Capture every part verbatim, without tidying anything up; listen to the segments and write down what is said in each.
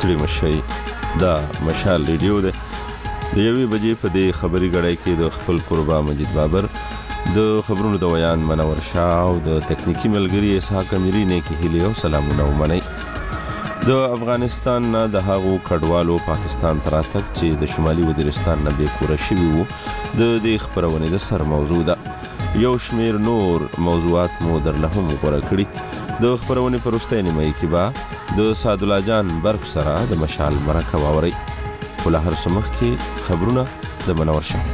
ستړي مشئ دا مشال ریډیو ده. د یوې بجې په دې خبري غړای کې د خپل قربا مجید بابر، د خبرونو د ویان منور شاه او د تکنیکی ملګری اسحاق امیری نه کې هیله او سلامونه ومنئ. د افغانستان نه د هغو کډوالو پاکستان ته راتګ چې د شمالي وزیرستان نه بې کوره شوي وو د دې خپرونې د سر موضوع ده. یو شمیر نور موضوعات مو درله هم غوره کړي. د خپرونې په وروستۍ نیمایي کې به د سعدالله جان برق سره د مشال مرکه واورئ. خو له هر څه مخکې خبرونه د منور شاه.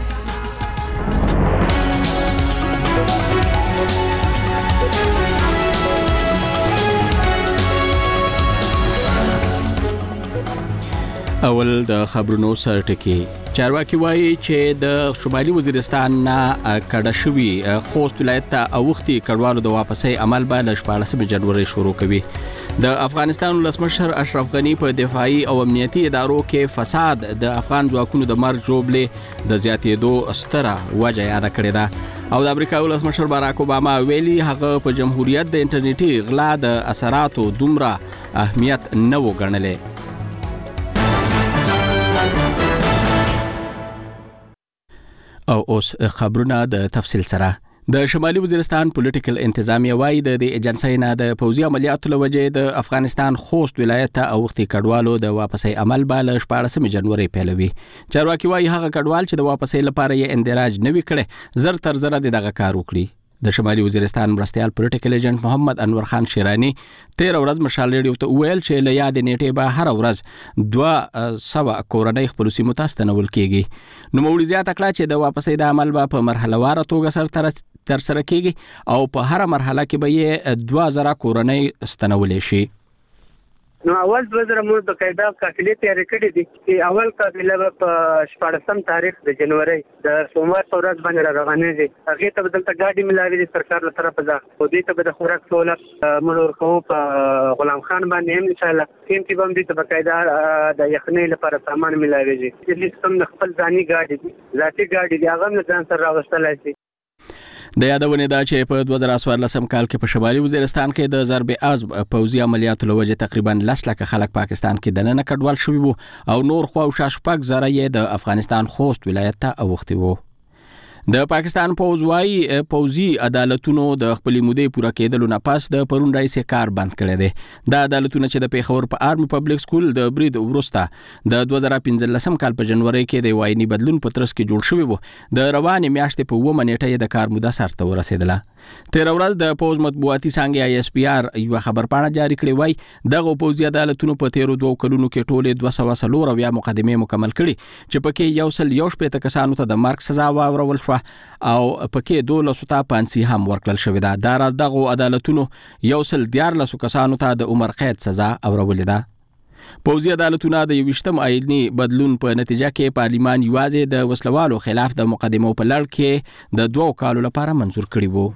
اول د خبرونو سر ټکی. چارواکي وایي چې د شمالي وزیرستان نه کډه شوي خوست ولایت ته اوختي کډوالو د واپسۍ عمل به له شپاړسمې جنوري شروع کوي. د افغانستان ولسمشر اشرف غني په دفاعي او امنیتي ادارو کې فساد د افغان ځواکونو د مرګ جوړلې د زیاتېدو ستره وجه یاده کړې ده او د امریکا ولسمشر باراک اوباما ویلي هغه په جمهوریت د انټرنیټي غلا د اثراتو دومره اهمیت نه و ګڼلی. او اوس خبرونه د تفصیل سره. د شمالي وزیرستان پولیټیکل انتظامیه وایي د دې ایجنسۍ نه د پوځي عملیاتو له وجې د افغانستان خوست ولایت ته اوختي کډوالو د واپسۍ عمل به له شپاړسمې جنوري پیلوي. چارواکي وایي هغه کډوال چې د واپسۍ لپاره یې اندراج نه وي کړی زر تر زره د دغه کار وکړي. د شمالي وزیرستان مرستیال پولیټیکل ایجنټ محمد انور خان شیرانی تیر ورځ مشال ریډیو ته وویل چې له یادې نیټې به هر ورځ دوه سوه کورنۍ خپلو سیمو ته ستنول کېږي. نوموړي زیاته کړه چې د واپسۍ د عمل به په مرحله واره توګه سرته ترسره کېږي او په هره مرحله کې به یې دوه زره کورنۍ ستنولی شي. نو اول دوه زره موږ بقاعده قافلې تیارې کړې دي چې اول قافله به په شپاړسم تاریخ د جنوري د سوموار په ورځ باندې را روانېږي. هغې ته به دلته ګاډي ملاوي دي سرکار له طرفه ده او دوی ته به د خوراک سهولت موږ ورکوو په غلام خان باندې هم انشاءالله. ټیم کې به هم دوی ته بقاعده د یخنۍ لپاره سامان ملاویږي. چې هم د خپل ځاني ګاډي دي ذاتي ګاډي دي هغه هم له ځان سره راوستلی شي. د یادونې ده چې په دوه زره څوارلسم کال کې په شمالي وزیرستان کې د ضرب عضب پوځي عملیاتو له وجې تقریبا لس لکه خلک پاکستان کې دننه کډوال شوي وو او نور خوا او شا شپږ زره یې د افغانستان خوست ولایت ته اوښتي وو. د پاکستان پوځ وایي پوځي عدالتونو د خپلې مودې پوره کېدلو نه پس د پرون راهیسې کار بند کړی دی. دا عدالتونه چې د پېښور په آرمي پبلک سکول د برید وروسته د دوه زره پنځلسم کال په جنوري کې د وایني بدلون په ترڅ کې جوړ شوي وو. د روانې میاشتې په اوومه نیټه یې د کار موده سرته ورسېدله. تېره ورځ د پوځ مطبوعاتي څانګې آی اس پي آر یوه خبرپاڼه جاري کړې وایي دغو پوځي عدالتونو په تېرو دوو کلونو کې ټولې دوه سوه څلور اویا مقدمې مکمل کړي چې پکې یو سل یو شپېته کسانو ته د مرګ سزا واورول شوه او پکې دولسو ته پانسي هم ورکړل شوې ده. دا راز دغو عدالتونو یو سل دیارلسو کسانو ته د عمر قید سزا اورولې ده. پوځي عدالتونه د یوویشتم آییني بدلون په نتیجه کې پارلیمان یوازې د وسلوالو خلاف د مقدمو په لړ کې د دوو کالو لپاره منظور کړي وو.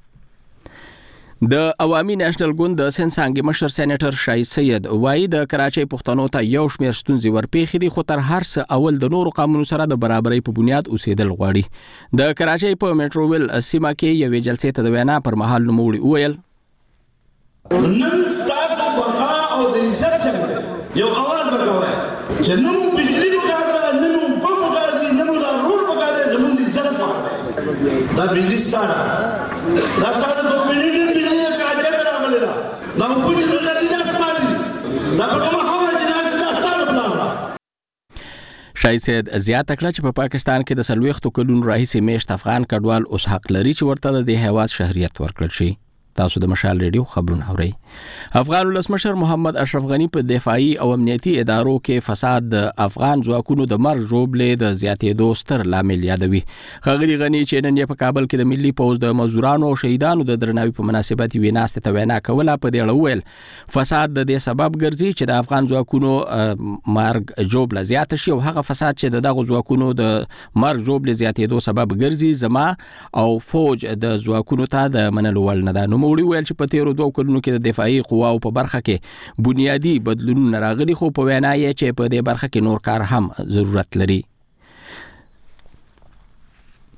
د عوامي نېشنل ګوند د سند څانګې مشر سېنیټر شاهید سید وایي د کراچۍ پښتنو ته یو شمېر ستونزې ورپېښې دي خو تر هر څه اول د نورو قومونو سره د برابرۍ په بنیاد اوسېدل غواړي. د کراچۍ په میټروویل سیمه کې یوې جلسې ته د وینا پر مهال نوموړي وویل نن ستاسو بقا او د عزت څنګه یو اواز ورکوئ چې نه مو بجلي پکار ده نه مو اوبه پکار دي نه مو دا روډ پکار دی زموږ د عزت پکار دی. دا بجلي ستا ده دا ستا د پوپلیټن بجلي کراچۍ ته راغلې ده دا اوبه چې دلته دي دا ستا دي دا په کومه خاوره چې دا دا ستا د پلان ده. شاهید سید زیاته کړه چې په پاکستان کې د څلوېښتو کلونو راهیسې میشت افغان کډوال اوس حق لري چې ورته د دې هېواد شهریت ورکړل شي. تاسو د مشال ریډیو خبرونه اورئ. افغان ولسمشر محمد اشرف غني په دفاعي او امنیتي ادارو کې فساد د افغان ځواکونو د مرګ ژوبلې د زیاتېدو ستر لامل یادوي. ښاغلي غني چې نن یې په کابل کې د ملي پوځ د مزدورانو او شهیدانو د درناوي په مناسبت یوې ناستې ته وینا کوله په دې اړه وویل فساد د دې سبب ګرځي چې د افغان ځواکونو مرګ ژوبله زیاته شي او هغه فساد چې د دغو ځواکونو د مرګ ژوبلې زیاتېدو سبب ګرځي زما او فوج د ځواکونو ته د منلو وړ نه ده. نوموړي ویل چې په تېرو دوو کلونو کې د دفاعي قواو په برخه کې بنیادي بدلونونه راغلي خو په وینا یې چې په دې برخه کې نور کار هم ضرورت لري.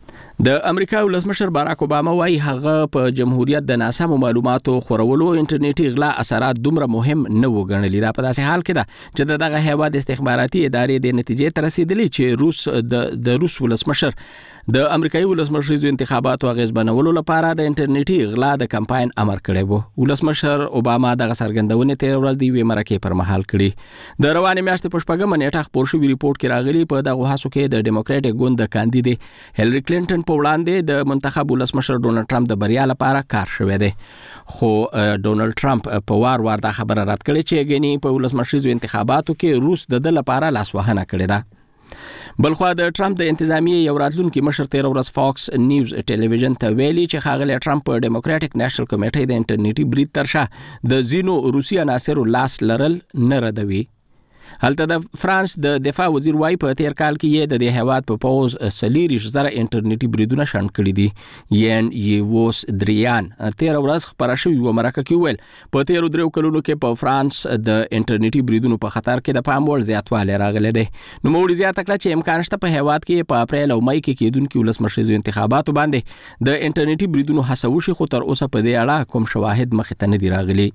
د امریکا ولسمشر باراک اوباما وايي هغه په جمهوریت د ناسمو معلوماتو خورولو انټرنیټي غلا اثرات دومره مهم نه وګڼلي. دا په داسې حال کې ده چې دغه هیواد استخباراتي ادارې د نتیجې ته رسیدلې چې روس د د روس ولسمشر د امریکایي ولسمشریزو انتخاباتو اغیز بنولو لپاره د انټرنیټي غلا د کمپاین امر کړی وو. ولسمشر اوباما دغه سرګندونې ته ورځ دی وی مرکه پر مهال کړي. د روانې میاشتې په شپږمه نیټه خپور شوی ریپورت کې راغلی په دغه هڅو کې د ډیموکراټک ګوند د کاندید هیلری کلینټن په وړاندې د منتخب ولسمشر ډونالد ټرمپ د بریا لپاره کار شوی دی. خو ډونالد ټرمپ په وار وار دا خبره رد کړې چې غني په ولسمشریزو انتخاباتو کې روس د د لپاره لاسوهنه کړې ده. بلخوا د ټرمپ د انتظامیه یو راتلونکي مشر تیر ورځ فاکس نیوز ټلویزیون ته ویلي چې ښاغلی ټرمپ په ډیموکراټک نېشنل کمیټې د انټرنیټي برید ترشا د زینو روسي عناصرو لاس لرل نه ردوي. هلته د فرانس د دفاع وزیر وايي په تیر کال کې یې د دې هیواد په پوز سلیریش زره انټرنیټي بریدونه شنډ کړي دي. یان یوس دریان تیر ورځ خبره شوې و مرکه کې ویل په تیر درو کلونو کې په فرانس د انټرنیټي بریدونو په خطر کې د پام وړ زیاتوالی راغلی دی. نو موږ زیاته کړه چې امکان شته په هیواد کې په اپریل او مئی کې کېدونکي ولسمشریزو انتخاباتو باندې د انټرنیټي بریدونو هڅه وشي، خو تر اوسه په دې اړه کوم شواهد مخې ته نه دي راغلي.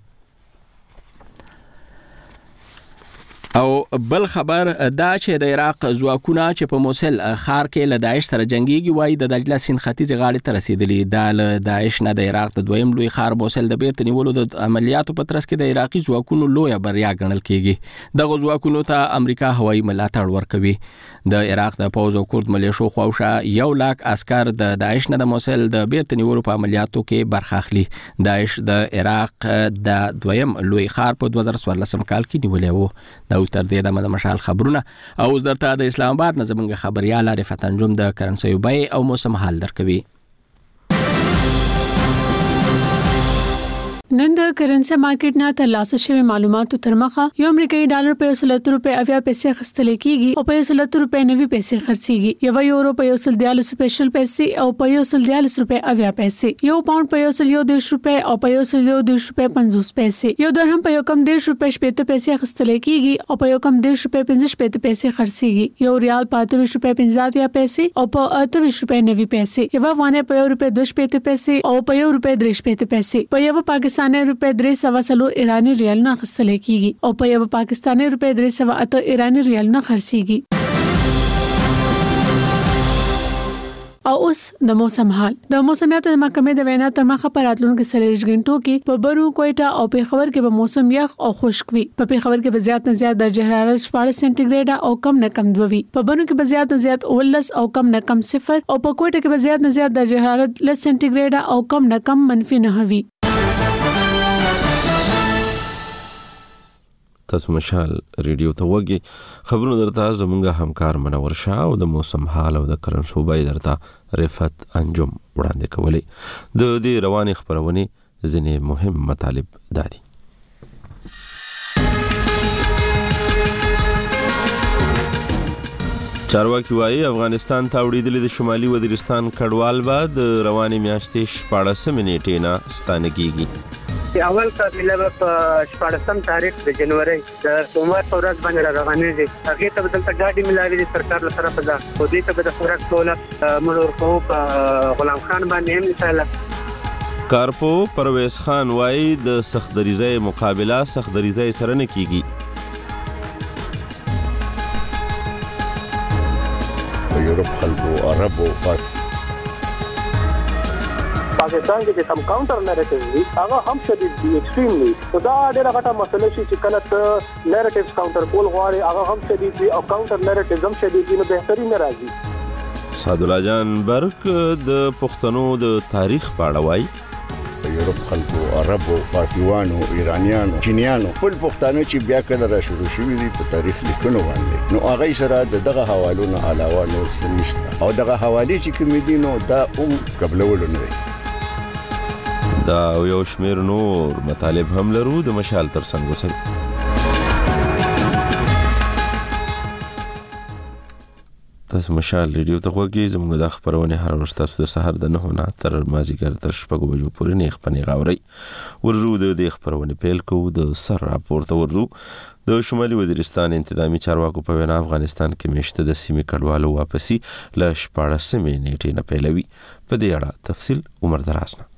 او بل خبر دا چې د عراق ځواکونه چې په موصل ښار کې له داعش سره جنگيږي وایي د دجله سیند ختیځ غاړې ته رسیدلی. دا له داعش نه د عراق د دویم لوی ښار موصل د بیرته نیولو د عملیاتو په ترڅ کې د عراقي ځواکونو لویه بریا ګڼل کېږي. دغه ځواکونو ته امریکا هوایي ملاتړ ورکوي. د عراق د پوځ او کورد ملیشو خواوشا یو لاک عسكر د داعش نه د موصل د بیرته نیولو په عملیاتو کې برخه اخلي. داعش د عراق د دویم لوی ښار په دوه زره څوارلسم کال کې نیولې وو. دا تر دې د مشال خبرونه او درته د اسلام آباد نه زمونږ خبريال رفعت انجم د کرنسي بیې او موسم حال درکوي. نن د کرنسي مارکیټ نه ترلاسه شوی معلوماتو تر مخه یو امریکایي ډالر په یو سل روپے اویا پیسې خستل کیږي او په یو سل روپے نوي پیسې خرڅيږي. یو یورو په یو سل دیالس سپیشل پیسې او په یو سل دیالس روپے اویا پیسې. یو پاوند په یو سل یو دیش روپے او په یو سل یو دیش روپے پنځوس پیسې. یو درهم په یو کم دیش روپے شپږ پیسې خستل کیږي او په یو کم دیش روپے پنځه شپږ پیسې خرڅيږي. یو ریال په اته روپے پنځه پیسې او په اته روپے نوي پیسې. یو افغانۍ په یو روپے دوه پیسې او په یو روپے درې پیسې. په یو پاکستان روپے درې سوه څلور ایرانی ریال نه خستل کیږي او په یو پاکستاني روپے درې سوه اته ایرانی ریال نه خرڅيږي. او اوس د موسم حال. د موسمیاتو د محکمې د وینا تر مخه پر راتلونکو څلوېښت غنټو کې په برو کوټا او پیښور کې به موسم یخ او خشک وي. په پیښور کې به زیات نه زیات درجه حرارت شپاړس سانتي او کم نه کم دوه وي. په برو کې به زیات نه زیات اولس او کم نه کم صفر او په کوټا کې به زیات نه زیات درجه حرارت لس سانتي او کم نه کم منفي نه وي. تاسو مشال ریډیو ته وګي خبرونه درته زمونږه همکار منور شاه او د موسم حال او د کرن صوبای درته رفعت انجم وړاندې کولی. د دې رواني خبرونه ځینې مهم مطالب دادي. چارواکي وايي افغانستان ته وړېدلې د شمالي وزیرستان کډوال به د رواني میاشتې شپاړسمې نیټې نه ستانه کیږي. اول قافله په شپاړسم تاریخ د جنوري د سوموار په ورځ باندې روانېږي. هغه ته بدلته ګاډي ملاوي د سرکار له طرفه ده او دې ته به د خوراک سہولت مړور کوو په غلام خان باندې هم ان شاء الله. کارپو پرویز خان وايي د سختدریزۍ مقابله سختدریزۍ سره نه کیږي. یورپ خلکو عربو پاکستان کې چې کوم کاونټر نریټیوز دي هغه هم شدید دي ایکستریملی. نو دا ډېره غټه مسله شي چې کله ته نریټیوز کاونټر کول غواړي هغه هم شدید دي او کاونټر نریټیوز هم شدید دي، نو بهتري نه راځي. سعدالله جان برک د پښتنو د تاریخ په اړه وایي یورپ خلکو عربو پارسیوانو ایرانیانو چینیانو ټول پښتانه چې بیا کله را شروع شوي دي په تاریخ لیکنو باندې، نو هغه سره د دغه حوالو نه علاوه نور څه نشته او دغه حوالې چې کومې دي نو دا هم قبلولو نه دي. دا یو شمیر نور مطالب هم لرو د مشال تر څنګ وسل. تاسو مشال ریډیو ته وګورئ. زموږ د خبرونه هر ورځ تاسو د سحر د نه نه تر مازیګر تر شپږ بجو پورې نه خپنی غاوري ورزو د خبرونه پیل کوو. د سر راپورته ورزو د شمالي وزیرستان انتظامی چارواکو په وینا افغانستان کې مشته د سیمې کډوالو واپسی ل شپاړسمې نیټې نه پیلوي. په دې اړه تفصیل عمر دراسنه.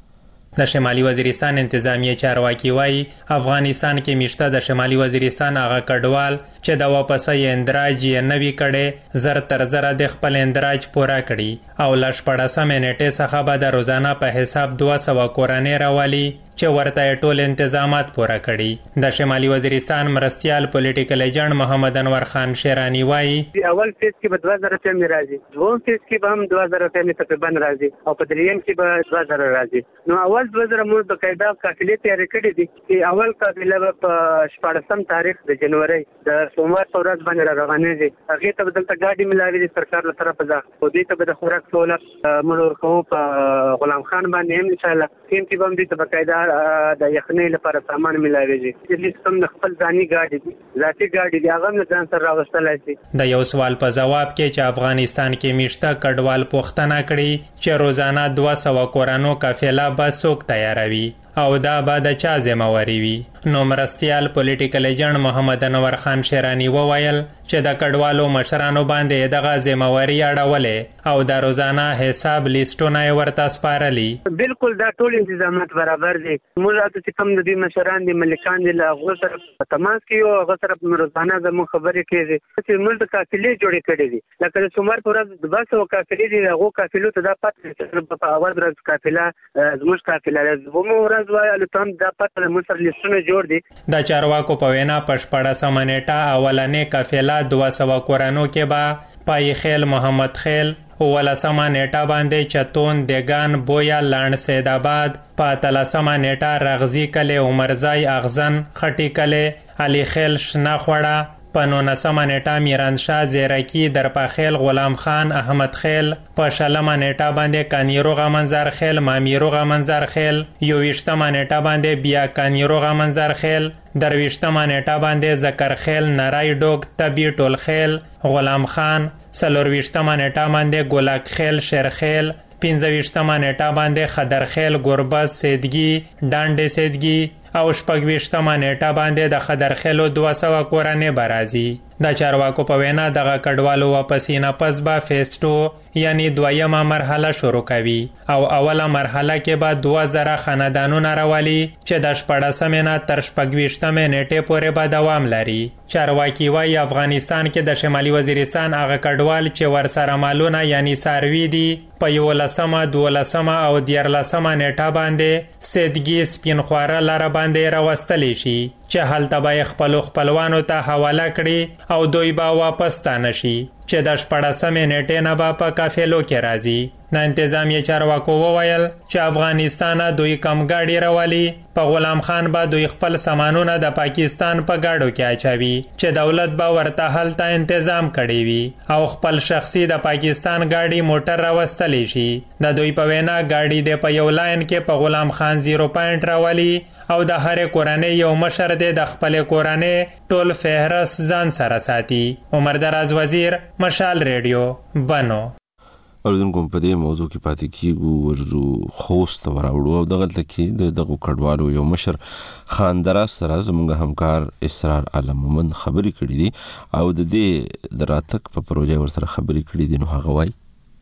د شمالي وزیرستان انتظامی چارواکي وایي افغانستان کې مشته د شمالي وزیرستان هغه کډوال چې د واپسۍ اندراج یې نوي کړي زر تر زره د خپل اندراج پوره کړي او ل شپاړسمې نیټې څخه به د روزانه په حساب دوه سوه کورنۍ راولي چې ورته ټول انتظامات پوره کړي. د شمالي وزیرستان مرستیال پولیټیکل ایجنټ محمد انور خان شیرانی وایي اول فیز کې به دوه زره روپۍ راځي، دویم فیز کې به هم دوه زره روپۍ تقریبا راځي او په دریم کې به دوه زره راځي. نو اول دوه زره موږ د قاعده قافلې تیارې کړې دي چې اول قافله به په شپاړسم تاریخ د جنوري د سوموار په ورځ باندې روانېږي. هغې ته به دلته ګاډي ملاوي دي سرکار له طرفه ده او دې ته به د خوراک سهولت موږ ورکوو په غلام خان باندې هم انشاءالله سیم کې به هم دې ته بقاعده د یخنۍ لپاره سامان ملاويږي. چې کوم د خپل ځاني ګاډي دي ذاتي ګاډي دي هغه نه ځان سره راوستلای شي. د یو سوال په جواب کې چې افغانستان کې مشته کډوال پوښتنه کړې چې روزانه دوه سوه کورانو قافله به څوک تیاروي او دا به د چا ذمہواری وي. نو مرستیال پولیټیکل ایجنټ محمد انور خان شیرانی وویل چې د کډوالو مشرانو باندې دغه ذمہواری اړولې او د روزانه حساب لیستونه ورته سپارلي. بالکل دا ټول انتظامات برابر دي. موږ چې کوم د دې مشران دي ملکان دي له هغو سره تماس کوي او هغه سره روزانه زموږ خبرې کېږي چې موږ د قافلې جوړې کړې دي. لکه د سوموار په ورځ دوه سوه قافلې دي، هغو قافلو ته دا پته په اول ورځ قافله زموږ قافله ده، دویمه ورځ وایي الوتم دا پته موږ سره لیستونه جوړ دي. د چارواکو په وینا په شپاړسمه نیټه اولنې قافله دوه سوه کورانو کې به پای خیل محمد خیل ولسمه نیټه باندې چتون دیگان بویا لاند سید آباد په اتلسمه نیټه رغزی کلی عمرزای اغزن خټی کلی علی خیل شنه خوړه په نولسمه نیټه میرانشاه زیرکی درپاخیل غلام خان احمد خیل په شلمه نیټه باندې کانیروغه منظر خیل مامیروغه منظر خیل یوویشتمه نیټه باندې بیا کانیروغه منظر خیل درویشتمه نیټه باندې زکر خیل نرای ډوک طبی ټول خیل غلام خان څلورویشتمه نیټه باندې ګولاک خیل شیرخیل پنځه نیټه باندې خدرخیل ګربز سیدګي ډانډې سیدګي او شپږویشتمه نیټه باندې د خدرخیلو دوه سوه کورنۍ به راځي. د چارواکو په وینا دغه کډوالو واپسې نه پس به فیز ټو یعنی دویمه مرحله شروع کوي او اوله مرحله کې به دوه زره خاندانونه راولي چې د شپاړسمې نه تر شپږویشتمې نیټې پورې به دوام لري. چارواکي وایي افغانستان کې د شمالي وزیرستان هغه کډوال چې ورسره مالونه یعنی څاروي دي په یولسمه دولسمه او دیارلسمه نیټه باندې سیدګي سپین خواره لاره باندې راوستلی شي چې هلته به خپلو خپلوانو ته حواله کړي او دوی به واپس ستانه شي چې د شپاړسمې نیټې نه به په قافلو کې راځي. د انتظامیه چارواکو وویل چې افغانستان دوی کم ګاډي راولي، په غلام خان به دوی خپل سامانونه د پاکستان په ګاډو کې اچوي چې دولت به ورته هلته انتظام کړی وي او خپل شخصي د پاکستان ګاډي موټر راوستلی شي. د دوی په وینا ګاډي د په یو لاین کې په غلام خان زیرو پوینټ راولي او د هرې کورنۍ یو مشر دی د خپلې کورنۍ ټول فهرست ځان سره ساتي. عمر دراز وزیر، مشال ریډیو، بنو. اوردونکو په دې موضوع کې پاتې کیږو ورزو خوست وراوړو او دغلته کې د دغه کډوالو یو مشر خان دراز سره زموږ همکار اسرار عالم مومند خبرې کړې دي او د دې د راتګ په پروژه ورسره خبرې کړې دي. نو هغه وایي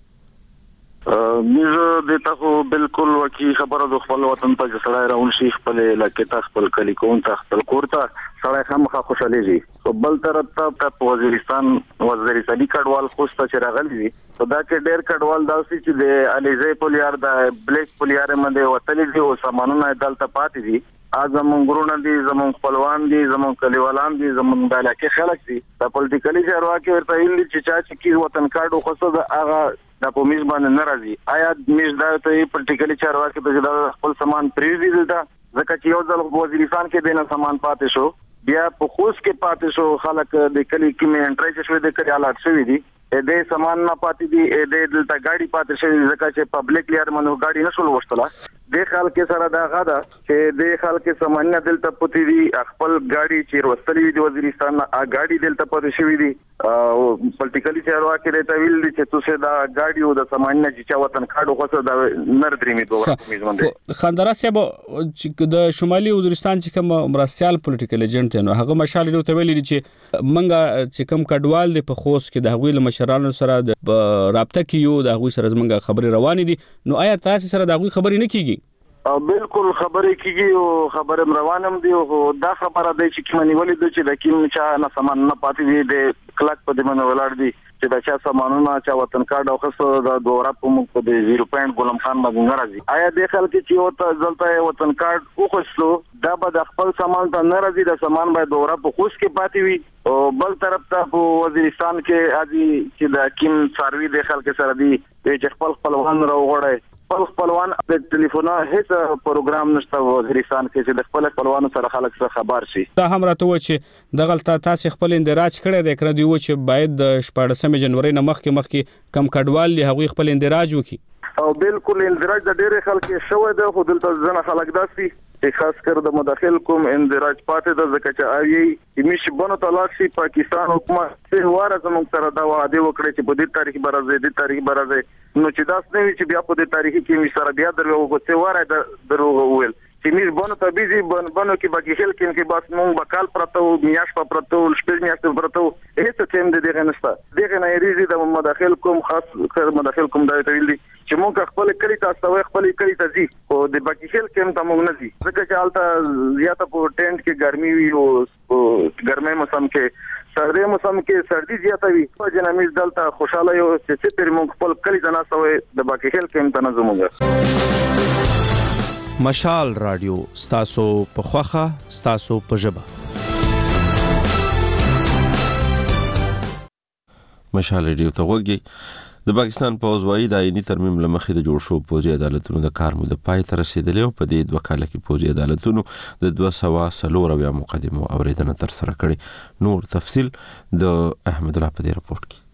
موږ د تاسو بالکل وکی خبره د خپل وطن ته سړی راون شي خپل لکه تاسو خپل کلی کون ته خپل کورته سړی خامخا خوشالېږي. بل طرف ته په وزیرستان وزیرستاني کډوال خوست چې راغلي دي په دا کې ډېر کډوال داسې چې د الیزې پولیار د بلیک پولیار باندې وتلي دي او سامانونه دلته پاتې دي. زمون ګرونه دي، زمون خپلوان دي، زمون کلیوالان دي، زمون د علاقې خلک دي. د پولیټیکلي چارواکي ورته ویلي چې چا چې کی وطن کارت وخصه د هغه د په میز باندې ناراضي. آیا میز دا ته پولیټیکلي چارواکي ته د خپل سامان پریوزي دلته ځکه چې یو ځل وزیرستان کې دینه سامان پاتې شو، بیا په خوست کې پاتې شو، خلک د کلی کې مې انټری شوی د کلی حالات شوی دي دې سامان نه پاتې دي، دې دلته ګاډي پاتې شوی ځکه چې پبلک لیر منو ګاډي نشول وشتله د خلک سره دا غدا چې د خلک سمانه دلته پتی دي خپل ګاډي چې وروستلې د وزیرستان ا ګاډي دلته پته شوې دي او پولیټیکلی چارواکي د تویل دي چې تاسو دا ګاډي او د سمانه چې وطن کاډو خو دا نر درې میدو میزمنده خندرا صاحب چې د شمالي وزیرستان چې کوم مرستيال پولیټیکل ایجنټ نو هغه مشال له تویل دي چې منګه چې کوم کډوال د په خوست کې د هغوی له مشرانو سره د رابطه کیو د هغوی سره زمونږه خبري روانې دي نو آیا تاسو سره د هغوی خبري نه کیږي او بالکل خبرې کیږي او خبرم روانم دي او دا خبره ده چې کمنې ولې د چې د کیم چا نه سامان نه پاتې دي د کلک په دې باندې ولاړ دي چې دا چا سامانونه چا وطن کارت او خاصه د دوره په موږ په دې زیرو پوینټ غلام خان باندې راځي آیا د خلک چې وته ځلته وطن کارت او خصلو دا به د خپل سامان ته نه راځي د سامان به دوره په خوش کې پاتې وي او بل طرف ته په وزیرستان کې اځي چې د کیم سروي د خلک سره دي چې خپل خپلوان راوغړي خپل خپلوان د ټلیفون هیڅ پروګرام نشته وزیرستان کې چې د خپل خپلوانو سره خلک سره خبر شي دا هم راته و چې د غلطه تاسو خپل اندراج کړی د کړه دی و چې باید د شپږم جنوري نه مخکې مخکې کم کډوال له هغوی خپل اندراج وکړي او بالکل اندراج د ډېر خلک شوی د خو دلته ځنه خلک داسي چې خاص کر د مداخل کوم اندراج پاتې د ځکه چې اوی چې مش بنو طلاق شي پاکستان حکومت څه واره زموږ سره دا وعده وکړي چې په دې تاریخ برازه دې تاریخ برازه نو چې داس نه وي چې بیا په دې تاریخ کې مش سره بیا درو څه واره د دروغ ویل چې مش بنو ته بيزي بنو کې باقي خل کې کې بس مونږ بکال پرته میاش په پرته شپږ میاشتې پرته هیڅ ټیم دې دغه نشته دغه نه ریزي د مداخل کوم خاص کر مداخل کوم دا ویل دي چې مونږ خپل کلی تاسو خپل کلی ته ځي او د باقي خل کې ته مونږ نه ځي ځکه چې حالت زیاته په ټینټ کې ګرمي وي او ګرمه موسم کې سردی موسم کې سردی زیاته وي په جنمیز دلته خوشاله یو چې پر مونږ خپل کلی ته نه سوې د باقي خل کې ته نه زموږ مشال رادیو ستاسو په خوخه ستاسو په ژبه مشال رادیو ته وګورئ د پاکستان پوز وايي د آئینی ترمیم لمخې د جوړ شو پوځي عدالتونو د کار مو د پای ته رسیدلی او په دې دوه کال کې پوځي عدالتونو د دوه سوه څلور اویا مقدمو اوریدنه تر سره کړې نور تفصیل د احمد الله په دې رپورت کې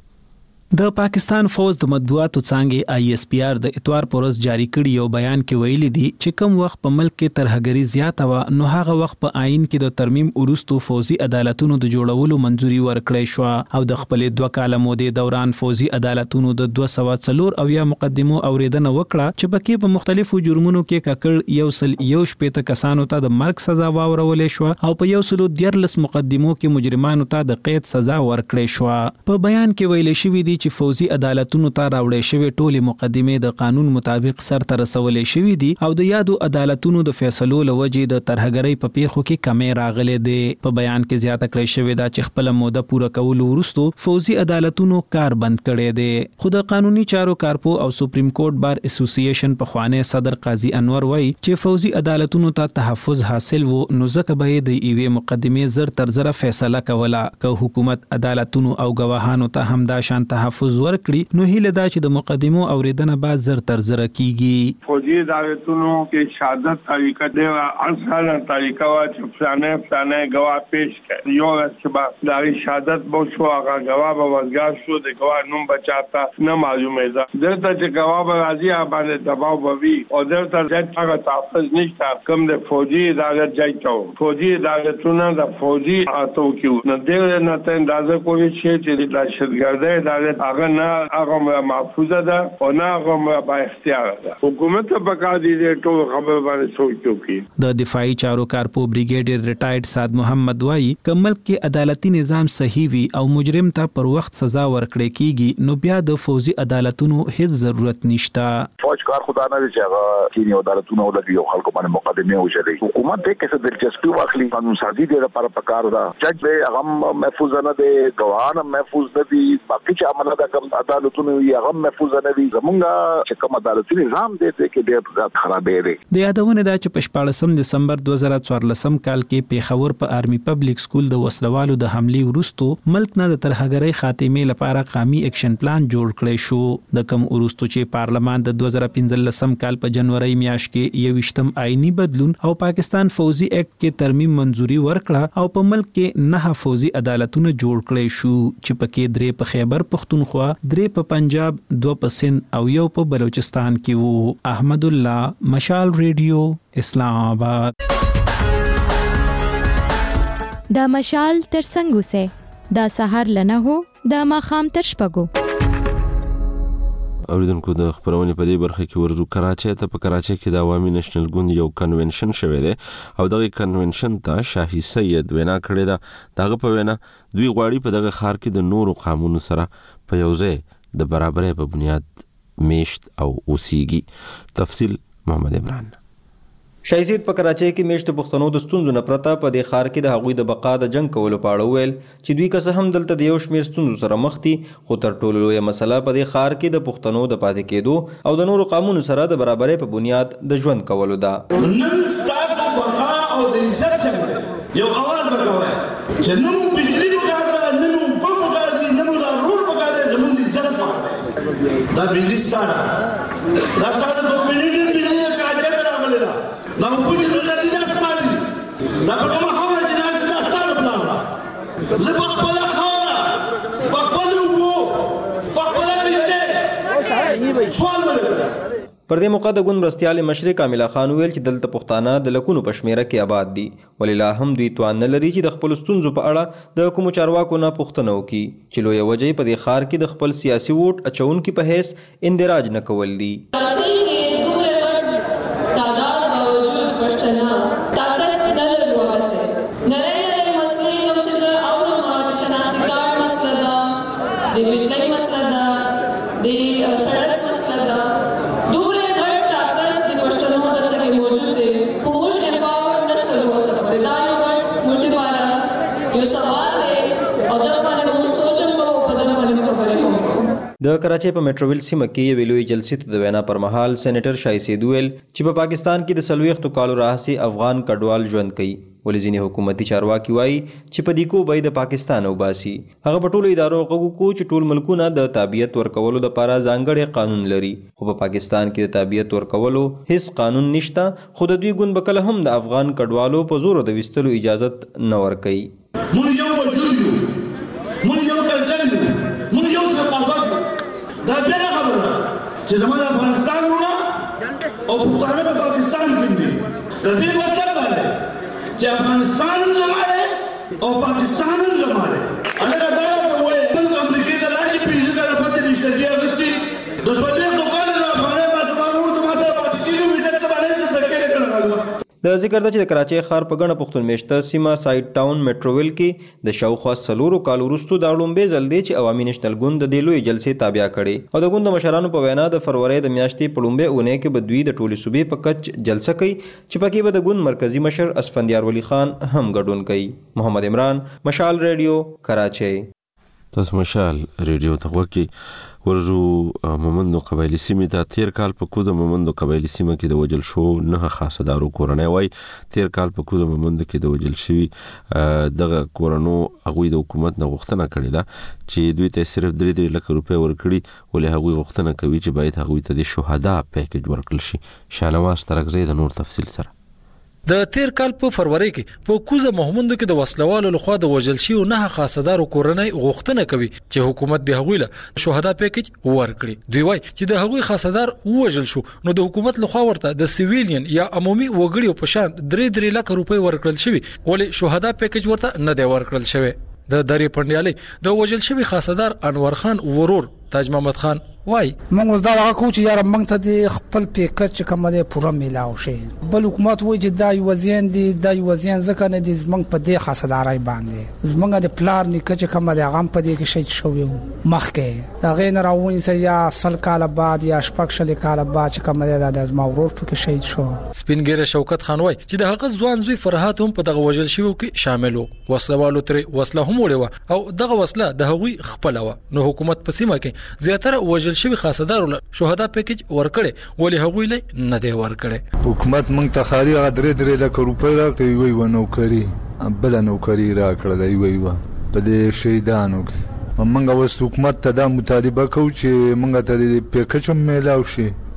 د پاکستان فوج د مطبوعاتو څانګې آی ایس پی آر د اتوار پورس جاری کړي یو بیان کې ویلي دي چې کوم وخت په ملک کې ترهګری زیاته و نو هغه وخت په آئین کې د ترمیم وروستو فوجي عدالتونو د جوړولو منځوري ورکړې شو او د خپل دوه کاله مودې دوران فوجي عدالتونو د دوه سوه څلور اویا مقدمو اوریدنه وکړه چې پکې په مختلفو جرمونو کې ککړ یو سل یو شپېته کسانو ته د مرګ سزا واورولې شو او په یو سل دیارلس مقدمو کې مجرمانو ته د قید سزا ورکړې شو په بیان کې ویل شوی دی چې فوجي عدالتونو ته راوړې شوی ټولې مقدمې د قانون مطابق سرته رسولې شوې دي او د یادو عدالتونو د فیصلو لوجې د ترهګرۍ په پیښو کې کمې راغلې دي په بیان کې زیاته کړې شوې ده چې خپل موده پوره کولو وروسته فوجي عدالتونو کار بند کړي دي خو د قانوني چارو کارپو او سپریم کورټ بار اسوسییشن په خوانه صدر قاضي انور وای چې فوجي عدالتونو ته تحفظ حاصل وو نو ځکه به د ایوې مقدمې زر تر زر فیصله کوله که حکومت عدالتونو او گواهانو ته همدا شان تحفظ ورکړي نو هیله دا چې د مقدمو اوریدنه بعد زر تر زر کیږي فوجي عدالتونو کې شهادت طریقه دی اصل طریقه وا چې فلانه فلانه گواه پیش کړي یو چې با د شهادت بو شو هغه گواه به وزګار شو د گواه نوم بچاتا نه معلومه ده درته چې گواه به راځي باندې دباو بوي او درته چې هغه تحفظ نشته کوم د فوجي عدالت ځایته فوجي عدالتونه د فوجي اتو کیو نه دغه نه ته اندازه کوي چې د دهشتګردۍ عدالت هغه نه هغه محفوظه ده او نه هغه با اختیار ده حکومت په کار دي ټول خبر باندې سوچ کوي د دفاعي چارو کارپو بریګیډیر ریټایرډ سعد محمد وای کمل کې عدالتي نظام صحیح وي او مجرم ته پر وخت سزا ورکړي کیږي نو بیا د فوجي عدالتونو هیڅ ضرورت نشته فوج کار خدای نه چې هغه کینی عدالتونو ولګي او خلکو باندې مقدمه وشلي حکومت دې کې څه دلچسپي واخلي قانون سازي دې لپاره پکار ده جج به هغه محفوظ نه دي ګواهان محفوظ نه دي باقي چې عمله ده کوم عدالتونو یې هغه محفوظ نه دي زمونږ چې کوم عدالتي نظام دې کې ډېر زیات خراب دی د یادونه ده چې په شپږم دسمبر دوه زره څوارلسم کال کې پیښور په آرمي پبلک سکول د وسلوالو د حملې وروسته ملک نه د ترهګرۍ خاتمې لپاره قومي اکشن پلان جوړ کړی شو د کوم وروسته چې پارلمان د دوه زره پنځلسم کال په جنوري میاشت کې یوشتم آئینی بدلون او پاکستان فوزي اکټ کې ترمیم منزوري ورکړه او په ملک کې نه فوزي عدالتونه جوړ کړي شو چې پکې درې په خیبر پختونخوا، درې په پنجاب، دوه په سند او یو په بلوچستان کې وو. احمد الله، مشال ریډیو، اسلام آباد. دا مشال تر څنګه سه دا سحر لنه هو دا ماخام تر شپګو. اوریدونکو د خبرونه په دې برخه کې ورزو کراچۍ ته. په کراچۍ کې د عوامي نېشنل ګوند یو کنونشن شوی دی او دغه کنونشن ته شاهي سید وینا کړې ده. دغه په وینا دوی غواړي په دغه ښار کې د نورو قانونو سره په یو ځای د برابرۍ په بنیاد میشت او اوسیږي. تفصیل محمد عمران. شایسید په کراچۍ کې میشتو پښتنو د ستونزو نه پرته په دې ښار کې د هغوی د بقا د جنگ کولو په اړه ویل چې دوی که څه هم دلته د یو شمېر ستونزو سره مخ دي، خو تر ټولو لویه مسله په دې ښار کې د پښتنو د پاتې کېدو او د نورو قومونو سره د برابرۍ په بنیاد د ژوند کولو ده. نن ستاسو بقا او د عزت څنګه یو اواز وکوي چې نو بجلی وکړه، نو په وکړه، نو دا رول وکړه، زموږ د عزت وکړه. دا بجلی ستاره دا ستاره په بجلی بجلی کاجه راغله دا په پوجي د دې د ستاري دا په کومه خبره چې دا ستاره بناوله زه په خپل خبره په خپل وو په خپل بجلی سوال وکړم. پر دې موقع د ګوند مرستیال مشر کامله خان ویل چې دلته پښتانه د لکونو په شمیره کې آباد دي، ولله هم دوی توان نه لري چې د خپل ستونزو په اړه د کوم چارواکو نه پوښتنه وکړي چې لویه وجه په دې ښار کې د خپل سیاسي ووټ اچونکي په حیث اندراج نه کول دي. د کراچۍ په میټروویل سیمه کې یوې لویې جلسې ته د وینا پر مهال سېنیټر شاهي سید ویل چې په پاکستان کې د څلوېښتو کالو راهیسې افغان کډوال ژوند کوي، ولې ځینې حکومتي چارواکي وایي چې په دې کو به د پاکستان وباسي. هغه په ټولو ادارو غږ وکړو چې ټول ملکونه د تابعیت ورکولو دپاره ځانګړی قانون لري، خو په پاکستان کې د تابعیت ورکولو هیڅ قانون نشته، خو د دوی ګوند به کله هم د افغان کډوالو په زور د ویستلو اجازت نه ورکوي. موږ یو وجود یو، موږ یو کلچر یو، موږ یو ثقافت یو. دا بیا خبره ده چې زموږ افغانستان وروڼه او پښتانه په پاکستان کې دي. د دې مطلب دا دی چې افغانستان هم زموږ او پاکستان هم زموږ. هغه دا وایي موږ امریکې ته لاړ شي پنځه کاله پسې د اشتراکي اخیستي د څلوېښتو کالو نه افغانۍ ما زما ورور ته ما سره پاتې کېږي ویډیو ته باندې ته ذکر کړی. د ذکر ده چې د کراچۍ ښار په ګڼه پښتون میشته سیمه سایډ ټاون میټروویل کې د شاوخوا څلورو کالو وروستو دا لومبی ځل دی چې عوامي نېشنل ګوند د دې لویې جلسې تابع کړې او د ګوند د مشرانو په وینا د فروری د میاشتې په لومبۍ اونۍ کې به دوی د ټولې صوبې په کچ جلسه کوي چې پکې به د ګوند مرکزي مشر اسفندیار ولی خان هم ګډون کوي. محمد عمران، مشال ریډیو، کراچۍ. تاسو مشال ریډیو ته وګورئ. ورزو مومندو قبایلی سیمې ته تیر کال په کود مومندو قبایلی سیمه کې د وجل شو نه خاصه دارو کورنۍ وای تیر کال په کود مومندو کې د وجل شوی دغه کورنو هغوی د حکومت نه غوښتنه کړې ده چې دوی ته صرف درې درې لک روپۍ ورکړي، ولې هغوی غوښتنه کوي چې باید هغوی ته د شهدا پیکیج ورکړل شي. شانواز ترکزی د نور تفصیل سره. د تیر کال په فروری کې په کوزه محمودو کې د وسلوالو لخوا د وژل شویو نه خاصدارو کورنۍ غوښتنه کوي چې حکومت د هغوی له شهدا پیکیج ورکړي. دوی وایي چې د هغوی خاصدار وژل شو نو د حکومت لخوا ورته د سیویلین یا عمومي وګړو په شان درې درې لک روپۍ ورکړل شوی، ولې شهدا پیکیج ورته نه دی ورکړل شوی. د درې پندیالي د وژل شوی خاصدار انور خان ورور تاج محمد خان وای موږ دا واکو چې یاره موږ ته د خپل پیکج کوم دی پوره میلاو شي، بل حکومت وایي چې دا یو وزین دی دا یو وزین ځکه نه دی زمنګ په دې خاصدارای باندې زمنګ د پلار نیکه چې کوم دی هغه په دې کې شهید شو مخکې دا غین راونی سه یا سل کال بعد یا شپږ شل کال بعد چې کوم دی د زما ورور په شهید شو. سپینګیره شوکت خان وای چې د هغه ځوان زوی فرحات هم په دغه وژل شوی کې شامل وو، وسلوالو تر وسله هم وړه او دغه وسله د هغوی خپل و، نو حکومت په سیمه کې زیاتره وژل شوی خاصدارو شهدا پیکیج ورکړي ولې هغوی له نه دی ورکړي. حکومت موږ ته خالي درې درې لک روپۍ راکړي وي و نوکری بل نوکری راکړل وي و په دې شهیدانو کې. موږ اوس حکومت ته دا مطالبه کوو چې موږ ته د پیکیج میلاو شي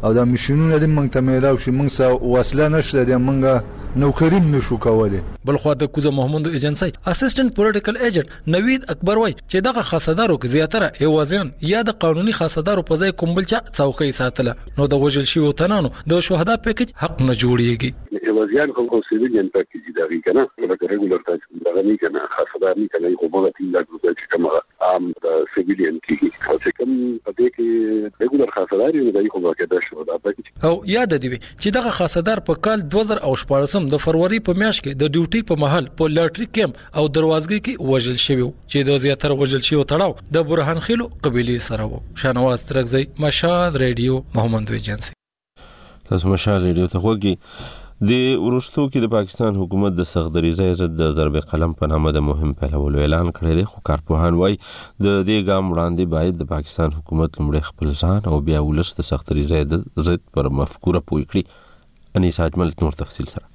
او دا ماشينونه د موږ ته میلاو شي موږ سره وسله نشته د موږ نوکری نشو کولای. بلخو د کوزه محمد ایجنسی اسسټنټ پولیټیکل ایجنټ نوید اکبر وای چې دغه خاصدارو کې زیاتره ایوازیان یا د قانوني خاصدارو په ځای کوم بل چا څوکۍ ساتله نو د وژل شوی وطنانو د شهدا پیکج حق نه جوړیږي. ایوازیان خو سیویلین پیکج دی کنه لکه ریګولر تاسو دغه نه کنه خاصدار نه کنه خو به تین لاک روپۍ چې کومه عام سیویلین کې چې کوم په دې کې ریګولر خاصدار نه دی خو به دا شهدا پیکج او یاد دی چې دغه خاصدار په کال دوه زره او شپږ د فروری په میاشت کې د ډیوټي په محل په لاټري کیمپ او دروازګۍ کې وژل شوی چې د زیاتره وژل شوی تړاو د برهان خیلو قبيله سره وو. شانواز ترغزی مشاد ریډیو محمد ایجنسی. تاسو مشال ریډیو ته وګورئ. د ورستو کې د پاکستان حکومت د سختدریزۍ ضد د ضرب قلم په نامه د مهم پیلولو اعلان کړی دی خو کارپوهان وایي د دې ګام وړاندې باید د پاکستان حکومت لومړی خپل ځان او بیا ولس د سختدریزۍ ضد پر مفکوره پوه کړي. انیس اجمل نور تفصیل سره.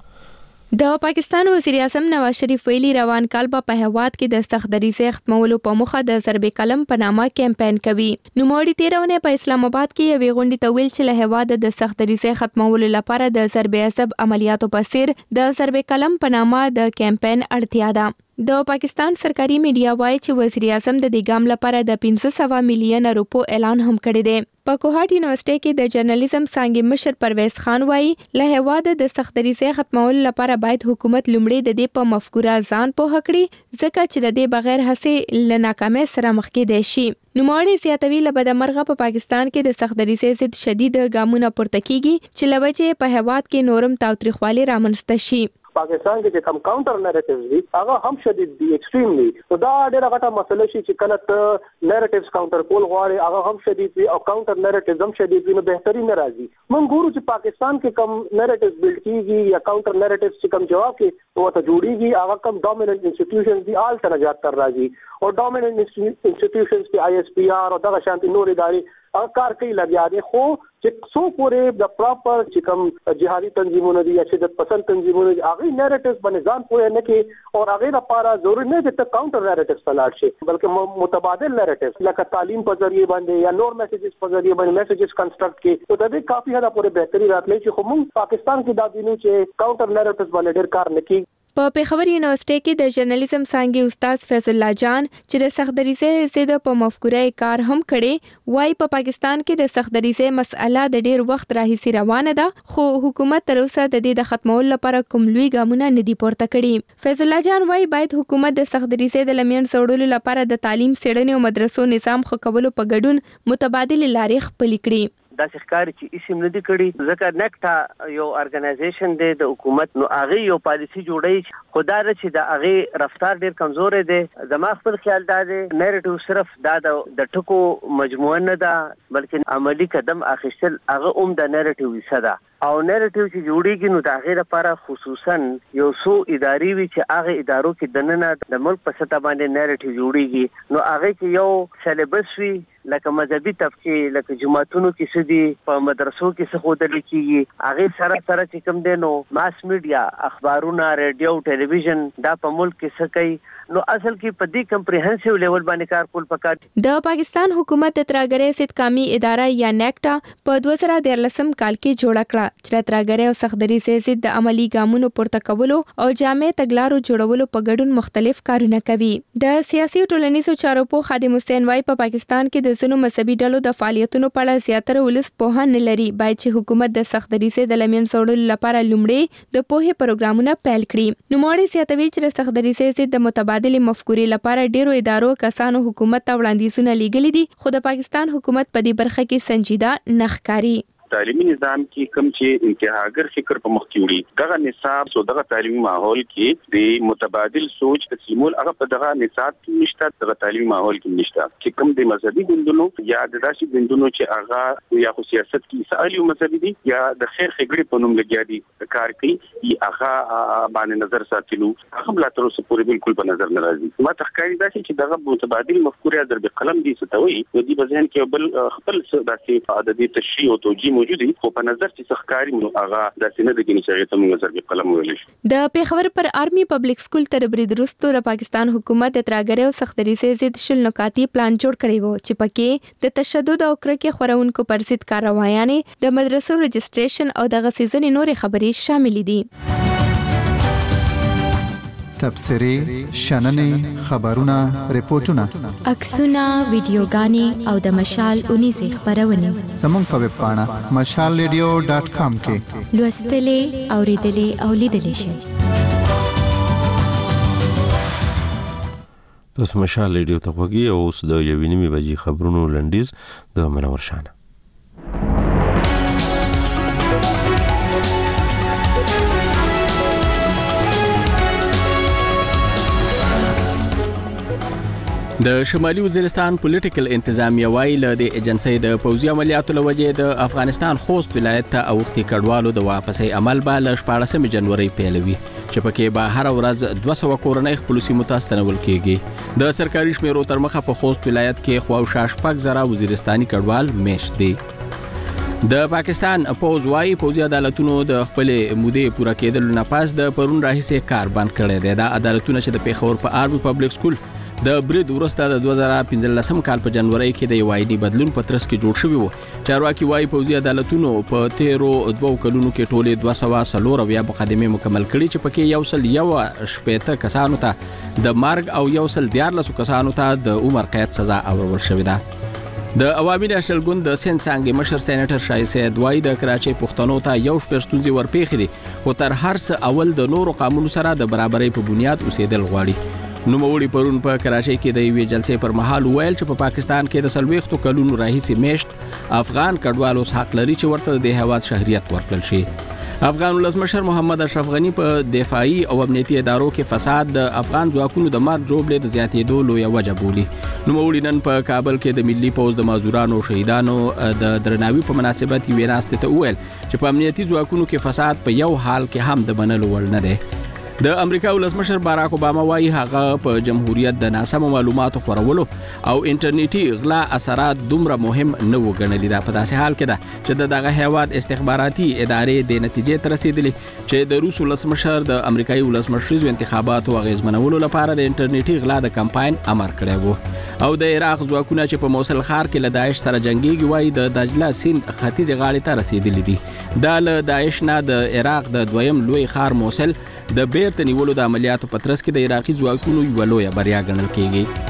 د پاکستان وزیر اعظم نواز شریف ویلي روان کال په هیواد کې د سختدریزۍ ختمولو په موخه د ضرب قلم په نامه کمپاین کوي. نوموړي تیرونه په اسلام آباد کې یوې غونډې ته ویل چې له هیواد د سختدریزۍ ختمولو لپاره د ضرب عصب عملیاتو په څیر د ضرب قلم په نامه د کمپاین اړتیا ده. د پاکستان سرکاري میډیا وایي چې وزیر اعظم د دې ګام لپاره د پنځه سوه میلیون روپو اعلان هم کړی دی. په کوهاټ یونیورسيټي کې د جرنالیزم څانګې مشر پرویز خان وایي له هیواد د سختدریزۍ ختمولو لپاره باید حکومت لومړی د دې په مفکوره ځان پوه کړي ځکه چې د دې بغیر هڅې له ناکامۍ سره مخ کېدای شي. نوموړي زیاتوي له بدمرغه په پاکستان کې د سختدریزۍ ضد شدید ګامونه پورته کیږي چې لوجه په هیواد کې نورم تاوتریخوالي رامنځته شي. پاکستان کې چې کم کاونټر نریټیوز دي هغه هم شدید دي ایکستریملی نو دا ډېره غټه مسله شي چې کله ته نریټیوز کاونټر کول غواړي هغه هم شدید وي او کاونټر نریټیوز هم شدید وي نو بهترین راځي. موږ ګورو چې پاکستان کې کم نریټیوز بلډ کیږي یا کاونټر نریټیوز چې کم جواب کې وته جوړیږي هغه کم ډومیننٹ انسټیټیوشنز دي آل ته نجات تر راځي او ډومیننٹ انسټیټیوشنز کې آی ایس پی آر او دغه شانتي نور ادارې هغه کار کوي لګیا دي خو چې څو پورې د پراپر چې کوم جهادي تنظیمونه دي یا شدت پسند تنظیمونه دي هغه نریټیوز باندې ځان پوهه نه کوي او هغه لپاره ضروري نه چې کاونټر نریټیوز تلاش شي بلکې متبادل نریټیوز لکه تعلیم په ذریعہ باندې یا نور میسیجز په ذریعہ باندې میسیجز کنسټرکټ کې او د دې کافي حدا پورې بهتري راتلی چې خو موږ پاکستان کې دا دینو چې کاونټر نریټیوز باندې ډېر کار نه کوي. په پیښور یونیورسيټي کې د جرنالیزم څانګې استاد فیض الله جان چې د سختدریزۍ ضد په مفکوره کار هم کړي وای په پاکستان کې د سختدریزۍ مسأله د ډیر وخت راهیسي روانه ده خو حکومت تر اوسه د دې د ختمولو لپاره کوم لوی ګامونه نه دي پورته کړي. فیض الله جان وای باید حکومت د سختدریزۍ د لمن سوړلو لپاره د تعلیم څېړنې او مدرسو نظام ښه کولو په ګډون متبادل لارې خپل کړي. دا ښکار چې اسم نه دی کړی ځکه نکټا یو ارګنایزیشن دی د حکومت نو هغه یو پالیسی جوړی خدا چې دا هغه رفتار ډیر کمزور دی. زما خپل خیال دا دی نریټیو صرف دا د ټکو مجموعه نه ده بلکې عملی قدم اخیستل هغه هم د نریټیو حصہ ده او نریټیو چې جوړیږي نو د هغه لپاره خصوصا یو څو اداري وي چې هغه ادارو کې دننه د ملک په سطح باندې نریټیو جوړیږي نو هغه کې یو سلیبس وي لکه مذهبي طبقه لکه جماعتونو کې سدي په مدرسو کې څه خودل کیږي هغه سره سره چې کوم دینو ماس میډیا اخبارونه ریډیو ټلویزیون دا په ملک کې څه کوي نو اصل کې په دې کمپریهنسیو لیول باندې کار کول پکار. د پاکستان حکومت د ترګری ست کامی اداره یا نیکټا په دوه زره دیارلسم کال کې جوړه کړه چې ترګری او سختدریزۍ ضد د عملی ګامونو پورته کولو او جامع تګلارو جوړولو په ګډون مختلف کارونه کوي. د سیاسي ټولنیزو چارو په خادم حسین وای په پاکستان کې د ځینو مذهبي ډلو د فعالیتونو په اړه زیاتره ولس پوهه نه لري باید چې حکومت د سختدریزۍ د لمن سوړلو لپاره لومړی د پوهې پروګرامونه پیل کړي. نوموړي زیاتوي چې د سختدریزۍ ضد د متبادل مفکورې لپاره ډیرو ادارو کسانو حکومت ته وړاندیزونه لیږلي دي خو د پاکستان حکومت په دې برخه کې سنجیده نه ښکاري. تعلیمي نظام کې کوم چې انتهاګر فکر په مخ کې وړي دغه نصاب سو دغه تعلیمي ماحول کې د متبادل سوچ تسلیمول هغه په دغه نصاب کې نشته دغه تعلیمي ماحول کې نشته چې کوم د مذهبي ګوندونو یا د داسې ګوندونو چې هغه یا خو سیاست کې سالي مذهبي دي یا د خیر خګړې په نوم لګیا دي کار کوي هغه باندې نظر ساتلو هغه بل تر اوسه پورې بالکل په نظر نه راځي. ما تخکاری دا چې دغه متبادل مفکوره ضرب قلم دي ستوي د دې بزن کې بل خپل داسې عددي تشریح او توجیه موجود دي خو په نظر چې ښکاری نو هغه د سینې د ګنې چې ته موږ سره قلم ویل شي. د پیښور پر آرمي پبلک سکول تر برید وروسته د پاکستان حکومت تراګری او سختري ضد شل نکاتی پلان جوړ کړی وو چې پکې د تشدد او کرکې خورونکو پر ضد کاروایانې د مدرسو رجسټریشن او د غسیزنې نورې خبرې شامل دي. تبصري شننې خبرونه ریپورتونه عکسونه ویډیوګانې او د مشال اونیزه خبرونه زموږ په ویب پاڼه مشال ریډیو ډاټ کام کې لوستلې اوریدلې او لیدلې شئ. تاسو مشال ریډیو ته غوږی او اوس د یوې نیمې بجې خبرونو لنډیز د منور شانه. د شمالي وزیرستان پولیټیکل انتظامیه وایي له د ایجنسۍ د پوځي عملیاتو له وجې د افغانستان خوست ولایت ته اوښتي کډوالو د واپسۍ عمل به له شپاړسمې جنورۍ پیلوي چې پکې به هر ورځ دوه سوه کورنۍ خپلو سیمو ته ستنول کېږي. د سرکاري شمیرو تر مخه په خوست ولایت کې خواوشا شپږ زره وزیرستاني کډوال میشت دي. د پاکستان پوز وايي پوځي عدالتونو د خپلې مودې پوره کېدلو نه پس د پرون راهیسې کار بند کړی دی. دا عدالتونه چې د پیښور په آرمي پبلک سکول د برید وروسته د دوه زره پنځلسم کال په جنورۍ کې د یو آئیني بدلون په ترڅ کې جوړ شوي وو. چارواکي وايي پوځي عدالتونو په تیرو دوو کلونو کې ټولې دوه سوه څلور اویا مقدمې مکمل کړي چې پکې یو سل یو شپېته کسانو ته د مرګ او یو سل دیارلسو کسانو ته د عمر قید سزا اورول شوې ده. د عوامي نېشنل ګوند د سند څانګې مشر سېنیټر شاه سید وایي د کراچۍ پښتنو ته یو شپږ ستونزې ورپېښې دي خو تر هر څه اول د نورو قانونو سره د برابرۍ په بنیاد اوسېدل غواړي. نوموړي پرون په کراچۍ کې د یوې جلسې پر مهال وویل چې په پاکستان کې د څلوېښتو کلونو راهیسې میشت افغان کډوال اوس حق لري چې ورته د هېواد شهریت ورکړل شي. افغان ولسمشر محمد اشرف غنی په دفاعي او امنیتي ادارو کې فساد د افغان ځواکونو د مرګ جوړې د زیاتېدو لویه وجه بولي. نوموړي نن په کابل کې د ملي پوځ د مزدورانو شهیدانو د درناوي په مناسبت یوې ناستې ته وویل چې په امنیتي ځواکونو کې فساد په یو حال کې هم د منلو وړ نه دی. د امریکا ولسمشر باراک اوباما وايي هغه په جمهوریت د ناسمو معلوماتو خورولو او انټرنیټي غلا اثرات دومره مهم نه و ګڼلي. دا په داسې حال کې ده چې د دغه هیواد استخباراتي ادارې د نتیجې ته رسېدلې چې د روس ولسمشر د امریکایي ولسمشریزو انتخاباتو اغېزمنولو لپاره د انټرنیټي غلا د کمپاین امر کړی و. او د عراق ځواکونه چې په موصل ښار کې له داعش سره جنګېږي وايي د دجله سیند ختیځې غاړې ته رسېدلي دي. دا له داعش نه د عراق د دویم لوی ښار موصل د بیرته نیولو د عملیاتو په ترڅ کې د عراقي ځواکونو یوه لویه بریا ګڼل کېږي.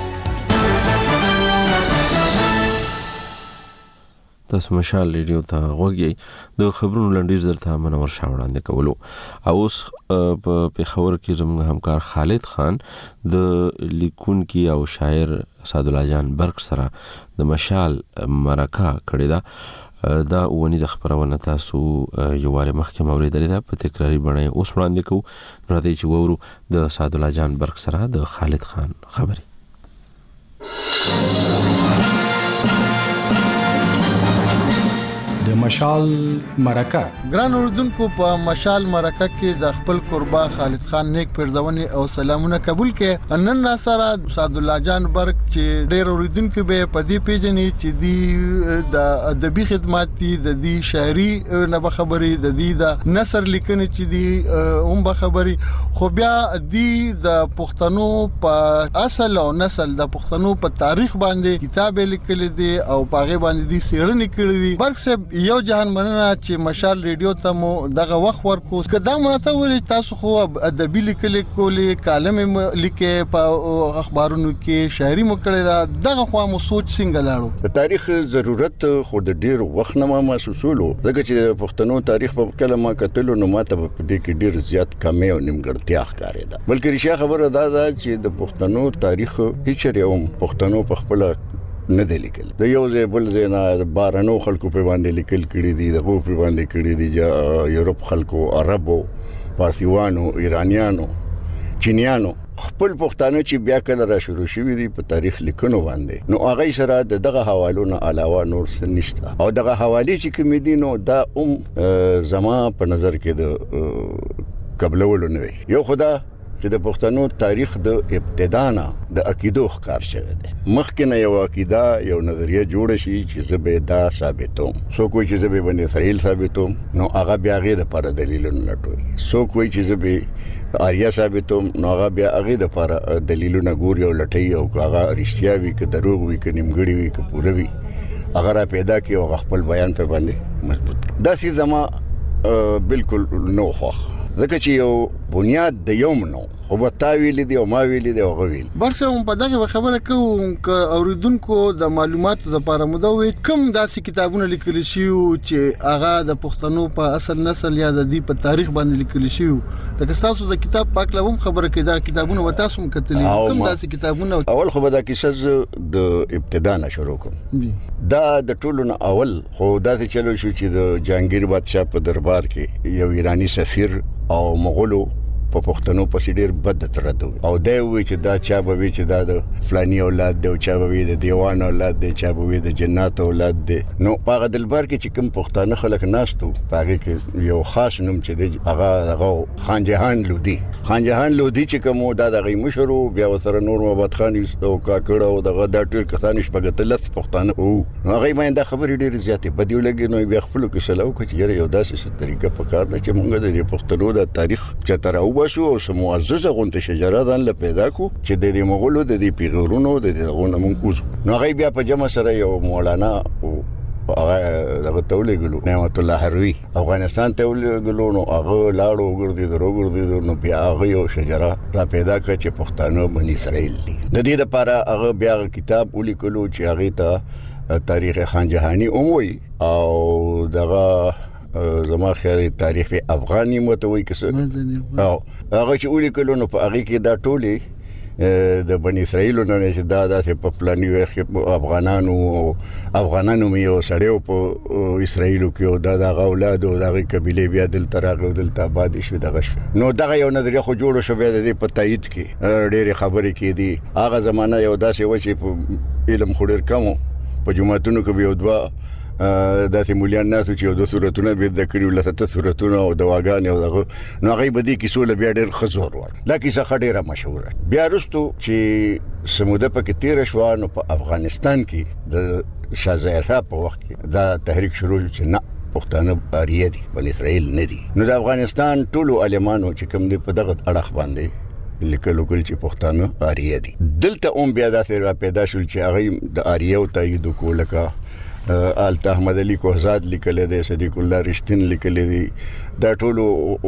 تاسو مشال ریډیو ته غوږی د خبرونو لنډیز درته منور شاه وړاندې کولو. او اوس په پیښور کې زموږ همکار خالد خان د لیکونکي او شاعر سعدالله جان برق سره د مشال مرکه کړې ده. دا ونی د خبرونه تاسو یو واره مخکې اوریدلې ده په تکراری بڼه اوس وړاندې کوو. راځئ چې وورو د سعدالله جان برق سره د خالد خان خبري. د مشال مرکه ګران اوردونکو په مشال مرکه کې د خپل قربا خالد خان نیک پرځونی او سلامونه قبول کې. نن را سره سعدالله جان برق چې ډېر اوردونکو به په دې پیژنې چې دی د ادبي خدمات دي د دې شاعري نه خبرې د دې د نثر لیکنې چې دی هم به خبرې خو بیا دی د پښتنو په اصل او نسل د پښتنو په تاریخ باندې کتاب لیکل دي او پاغه باندې دي سیړنې کړې دي. برق صاحب یو جهان مننه چې مشال ریډیو ته مو دغه وخت ورکو. کدا مناسب ولې تاسو خو ادبي لیکل کولې کالم لیکې په اخبارونو کې شاعري مو کړې ده دغه خو مو سوچ څنګه لاړو؟ د تاریخ ضرورت خو د ډیر وخت نه محسوسولو ځکه چې پښتنو تاریخ په کلمه کتلو نو ماته په دې کې ډیر زیات کمی او نیمګړتیا ښکارې ده. بلکې رښتیا خبره ده چې د پښتنو تاریخ هیڅ یوم پښتنو په خپل نه دی لیکل. د یو ځای بل ځای نه بارانو خلکو په باندې لیکل کړي دي دغه په باندې کړي دي یورپ خلکو عربو فارسیوانو ایرانیانو چینیانو خپل پښتانه چې بیا کله را شروع شوي دي په تاریخ لیکنو باندې نو هغه سره دغه حوالو نه علاوه نور څه نشته. او دغه حواله چې کوم دي نو دا هم زما په نظر کې د قبلولو نه وي. یو خدا چې د پښتنو تاریخ د ابتدا نه د عقیدو ښکار شوی دی. مخکې نه یو عقیده یو نظریه جوړه شي چې زه به دا ثابتوم. څوک وایي چې زه به بني اسرائیل ثابتوم، نو هغه بیا هغې دپاره دلیلونه لټوي. څوک وایي چې زه به آریا ثابتوم، نو هغه بیا هغې دپاره دلیلونه ګوري او لټوي، او که هغه رښتیا وي، که دروغ وي، که نیمګړي وي، که پوره وي، هغه را پیدا کړي او خپل بیان په باندې مضبوط کړي. داسې زما بالکل نو خوښ، ځکه چې یو بنیاد د یوم نو خو به تا ویلي دی او ما ویلي دی او هغه ویلي. برسه هم په دغه خبره کوم که اوریدونکو د معلوماتو لپاره موده وي کوم داسې کتابونه لیکل شي چې هغه د پښتنو په اصل نسل یا د دې په تاریخ باندې لیکل شي، لکه تاسو د کتاب پاک لوم خبره کې دا کتابونه و تاسو هم کتلې، کوم داسې کتابونه؟ اول خو به دا کیسه د ابتدا نه شروع کوم. دا د ټولو نه اول خو داسې چلو شو چې د جهانگیر بادشاه په دربار کې یو ایرانی سفیر او مغولو په پښتنو پسې ډېر بد ترد او دا وی چې دا چا به وی چې دا د فلانی اولاد دی او چا به وی د دیوان اولاد دی، چا به وی د جنات اولاد دی. نو په دلبر کې چې کوم پښتانه خلک ناستو هغه کې یو خاص نوم چې دی هغه هغه خان جهان لودي. خان جهان لودي چې کوم دا د غي مشرو بیا وسره نور محمد خان او کاکړه او دغه د ټول کسان شپږ تلت پښتانه او هغه مې دا خبرې ډېر زیاتې بدیو لګي. نو بیا خپل کې سلام کوي چې یو داسې طریقه په کار ده چې موږ د پښتنو د تاریخ چتر او بشو او سموعززه غونته شجره دان ل پیدا کو چې د دې مغولو د دې پیغورونو د دې غونه مونږ اوس. نو هغه بیا په جمع سره یو مولانا او هغه دغه تولګلو نعمت الله حروي افغانستان ته ولګلو، نو هغه لاړو ګرځي درو ګرځي، نو بیا هغه یو شجره را پیدا کړ چې پښتانه بني اسرائیل دي. د دې لپاره هغه بیا کتاب ولیکلو چې هغه ته تاریخ خان جهانی اوموي او دغه زما خیال تاریخ افغانی متوي کسه او هغه چې ولیکلو نو په هغه کې دا ټولي د بني اسرائیل نه چې دا داسې په پلاني وخت افغانانو افغانانو مې سړیو په اسرائیل کې دا د اولاد او د قبيله بیا دل تراغ او دل تاباد شو دغه شو. نو دغه یو نظریه خو جوړ شو بیا د په تایید کې ډېرې خبرې کې دي. هغه زمانہ یو داسې و چې په علم خورر کمو په جمعتونو کې یو دوا داسې مولیان ناسو چې د صورتونه به د کړیو لته صورتونه او دواګان او دغه نو هغه بدی کیسو له بیا ډېر خزور ور دا کیسه خډيره مشهوره. بیا رستو چې سموده پکې تیر شو نو په افغانستان کې د شاه ظاهر په وخت کې دا تحریک شروع چې نه پښتانه اریه دي بني اسرائیل نه دي. نو د افغانستان ټولو علمانو چې کوم دي په دغه اړه باندې لیکلو کول چې پښتانه اریه دي. دلته هم بیا داسې را پیدا شول چې هغه د اریه او تایید کولکه آلت احمد علی کوهزاد لیکل دي، صدیق الله رښتین لیکل دي، دا ټولو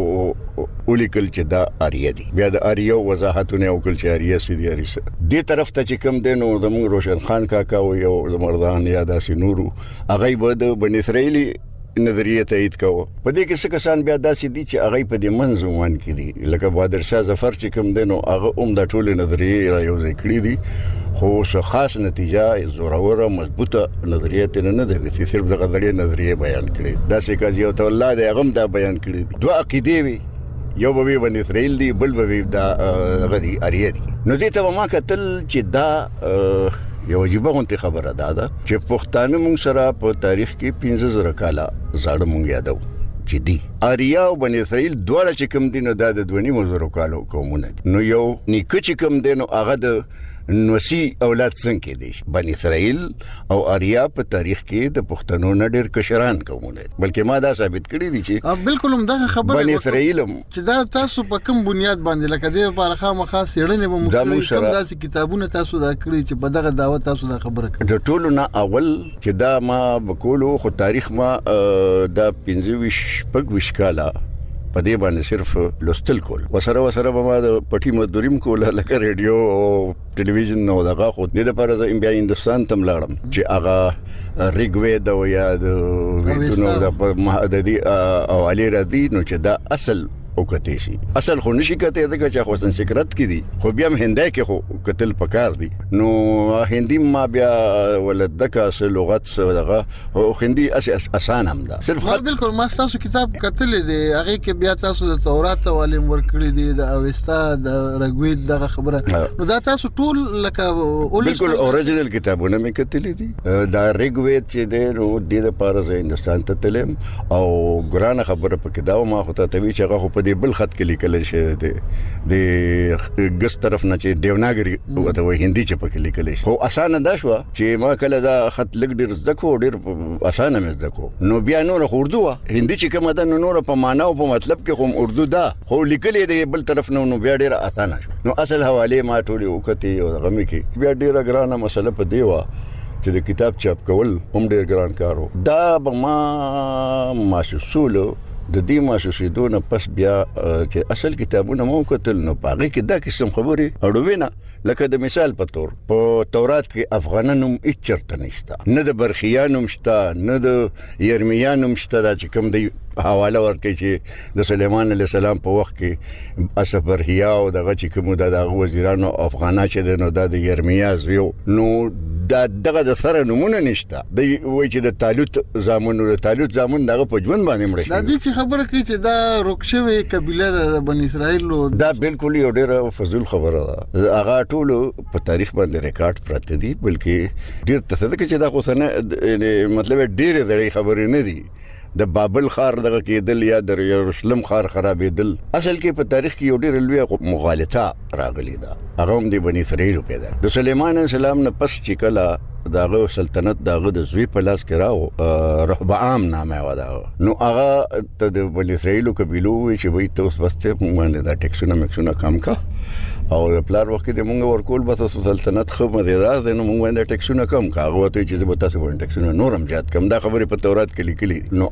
ولیکل چې دا اریه دي. بیا د اریه وضاحتونه وکړل چې اریه سي دي اریسه دې طرف ته چې کم دینو زموږ روشن خان کاکا او یو مردان یا داسې نورو هغه به د بني اسرائیلی نظریه تایید کوو. په دې کې څه کسان بیا داسې دي چې هغه په دې منځوان کې دي، لکه بهادر شاه ظفر چې کوم دینو هغه هم د ټول نظریه را یو ځای کړی دي، خو څه خاص نتیجه زوروره مضبوطه نظریه ته نه ده چې صرف د غدړې نظریه بیان کړي. داسې کاږي او ته الله دې هغه دا بیان کړي. دوه عقیدې وي، یو به بني اسرائیل دي، بل به دا غدي اریه دي. نو دې ته ما کتل چې دا یو عجیبه غونته خبره ده دا چې پښتانه مونږ سره په تاریخ کې پنځه زره کاله زاړه مونږ یادو چې دي. آریا او بني اسرائیل دواړه چې کوم دي نو دا د دوه نیمو زره کالو قومونه دي. نو یو نیکه چې کوم دي نو هغه د نوسی اولاد څنګه دي. بني اسرائیل او آریا په تاریخ کې د پښتنو نه ډېر کشران قومونه دي، بلکې ما دا ثابت کړی دي چې بالکل هم دا خبره بني اسرائیل چې دا تاسو په کوم بنیاد باندې لکه دې لپاره خامخا سیړنې به مختلف کوم داسې کتابونه تاسو دا کړی چې په دغه دعوت تاسو دا خبره کړې. د ټولو نه اول چې دا ما بکولو خو تاریخ ما دا پنځه ویشت شپږ ویشت کاله په دې باندې صرف لوستل کول، وسره وسره به ما د پټي مزدوریم کوله لکه ریډیو او ټلویزیون نو دغه خو دې لپاره زه بیا هندوستان ته لاړم چې هغه ریګوید او یا د ویدونو د دې او علي رضی نو چې دا اصل او کته شي اصل خو نشي کته دغه چې خو سنسکرت کې دي، خو بیا هم هندای کې خو قتل پکار دي. نو هندي ما بیا ولدکه اصل لغت سره دغه او هندي اس اسان هم ده صرف بالکل. ما تاسو کتاب کتل دي هغه کې بیا تاسو د تورات ولیم ورکړي دي د اوستا د رګوید دغه خبره نو دا تاسو ټول لکه بالکل اوریجنل کتابونه مې کتل دي. دا رګوید چې د نو د لپاره زه هندستان ته تلم او ګرانه خبره پکې دا ما خو ته وی چې هغه په دې بل خط کې لیکل شي د ګس طرف نه چې دیوناګری وته وای هندي چې پکې لیکل شي خو اسانه دا شو چې ما کله دا خط لګ ډیر زکو ډیر اسانه مې زکو نو بیا نور اردو هندي چې کوم ده نور په معنا او په مطلب کې کوم اردو دا خو لیکل دی بل طرف نو نو بیا ډیر اسانه شو نو اصل حواله ما ټولې وکړې او غمي کې بیا ډیر ګرانه مسله په دیوا چې د کتاب چاپ کول هم ډیر ګران کارو دا به ما محسوسولو د دې محسوسیدونه پس بیا چې اصل کتابونه مو کتل نو پاره کې دا قسم خبري اړوینه لکه د مثال په تور په تورات کې افغانانو هیڅ چرته نشته نه د برخیانو مشته نه د یرمیانو مشته دا چې کوم دی حواله ورکړي چې د سليمان عليه السلام په وخت کې اسفر هيا او دغه چې کوم د وزیرانو افغانا چې نو د یرمیا زیو نو دا دغه د سره نمونه نشته د وای چې د طالوت زامن او د طالوت زامن دغه په ژوند باندې مړ شي دا دې خبره کوي چې دا روکشوي قبيله د بنی اسرائیل دا بالکل یو ډیره فضول خبره ده هغه ټول په تاریخ باندې ریکارډ پراته دي بلکې ډیر تصدیق چې دا خو نه مطلب ډیره د خبرې نه دي د بابل خار دغه کېدل یا د یروشلم خار خرابېدل اصل کې په تاریخ کې یو ډېر لوی مغالطه راغلی ده هغه هم د بنی اسرائیل پیدا د سليمان عليه السلام نه پس چې کله داغه سلطنت داغه د زوی په لاس کې راو رهبعام نامه و دا نو هغه ته د بنی اسرائیل قبيلو چې وي تاسو بسته باندې دا ټیکسونه مکسونه کم کا او پلار وخت د مونږ ورکول بس سلطنت خو مدیدار د نو مونږ باندې ټیکسونه کم کا هغه ته چې به تاسو باندې ټیکسونه نورم زیات کم دا خبره په تورات کې لیکلي نو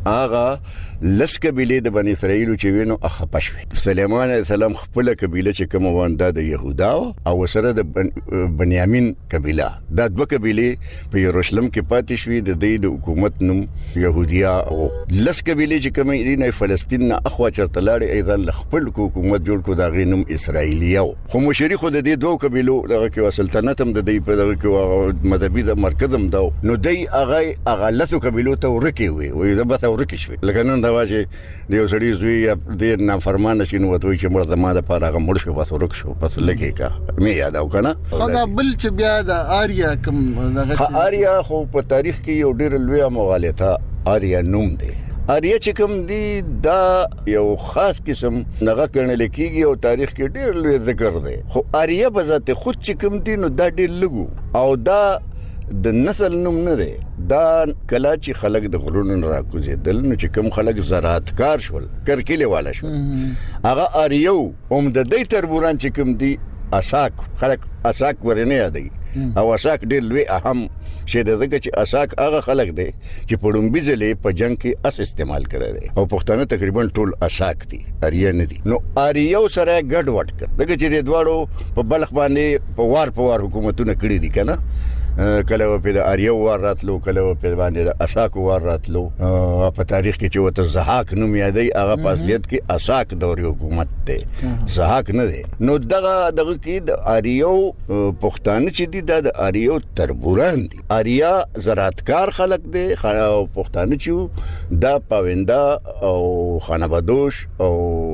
هغه لس قبيله د بنی اسرائیل چې وینو اخ پښوی سليمان عليه السلام خپل قبيله چې کوم وانده د يهودا او سره د بنیامین قبيله دا دوه قبيله په یروشلم کې پاتې شوې د دې د حکومت نوم يهوديا او لس قبيله چې کوم د فلسطین نه اخوا چرته لاړې ايضا خپل حکومت جوړ کو دا غینم اسرائیلیو خو مشري خو د دې دوه قبيلو دغه کې سلطنت هم د دې په دغه کې مذهبي د مرکز هم دا نو دای هغه هغه لسو قبيلو ته ورکی وي وي زبته ورکی شوي لکه نن دا واجه د یو سړي زوی د نافرمانه شنو وته چې مرده ما د پاره هغه مړ شو بس ورک شو بس لګي کا مې یاد او کنه دا بل چې بیا د آریا کوم دغه آریا خو په تاریخ کې یو ډېر لوی مغالطه آریا نوم دی آریا چې کوم دی دا یو خاص قسم نغه کړنل کېږي او تاریخ کې ډېر لوی ذکر دی خو آریا په ذات خود چې کوم دی نو دا ډېر لګو او دا د نسل نوم نه دی دا کلا چې خلک د غرونو راکوزیدل نو چې کوم خلک زراعتکار شول کرکیله والا شول هغه آریو هم د دې تربوران چې کوم دی اساک خلک اساک ورنه یادي او اساک ډېر لوی اهم شی د دغه چې اساک هغه خلک دی چې په لومبي ځلې په جنگ کې اس استعمال کړی دی او پښتانه تقریبا ټول اساک دي اریه نه دي نو اریو سره ګډ وډ کړ دغه چې د دواړو په بلخ باندې په وار په وار حکومتونه کړی دي کنه کله په د اریو وار راتلو کله په باندې د اساک وار راتلو په تاریخ کې چې وته زحاک نوم یادي هغه په اصلیت کې اساک دوري حکومت دی زحاک نه دی نو دغه دغه کې د اریو پښتانه چې دي د اریو تربوران دي اریا زراعتکار خلک دي او پښتانه چې دا پاونده او خانبادوش او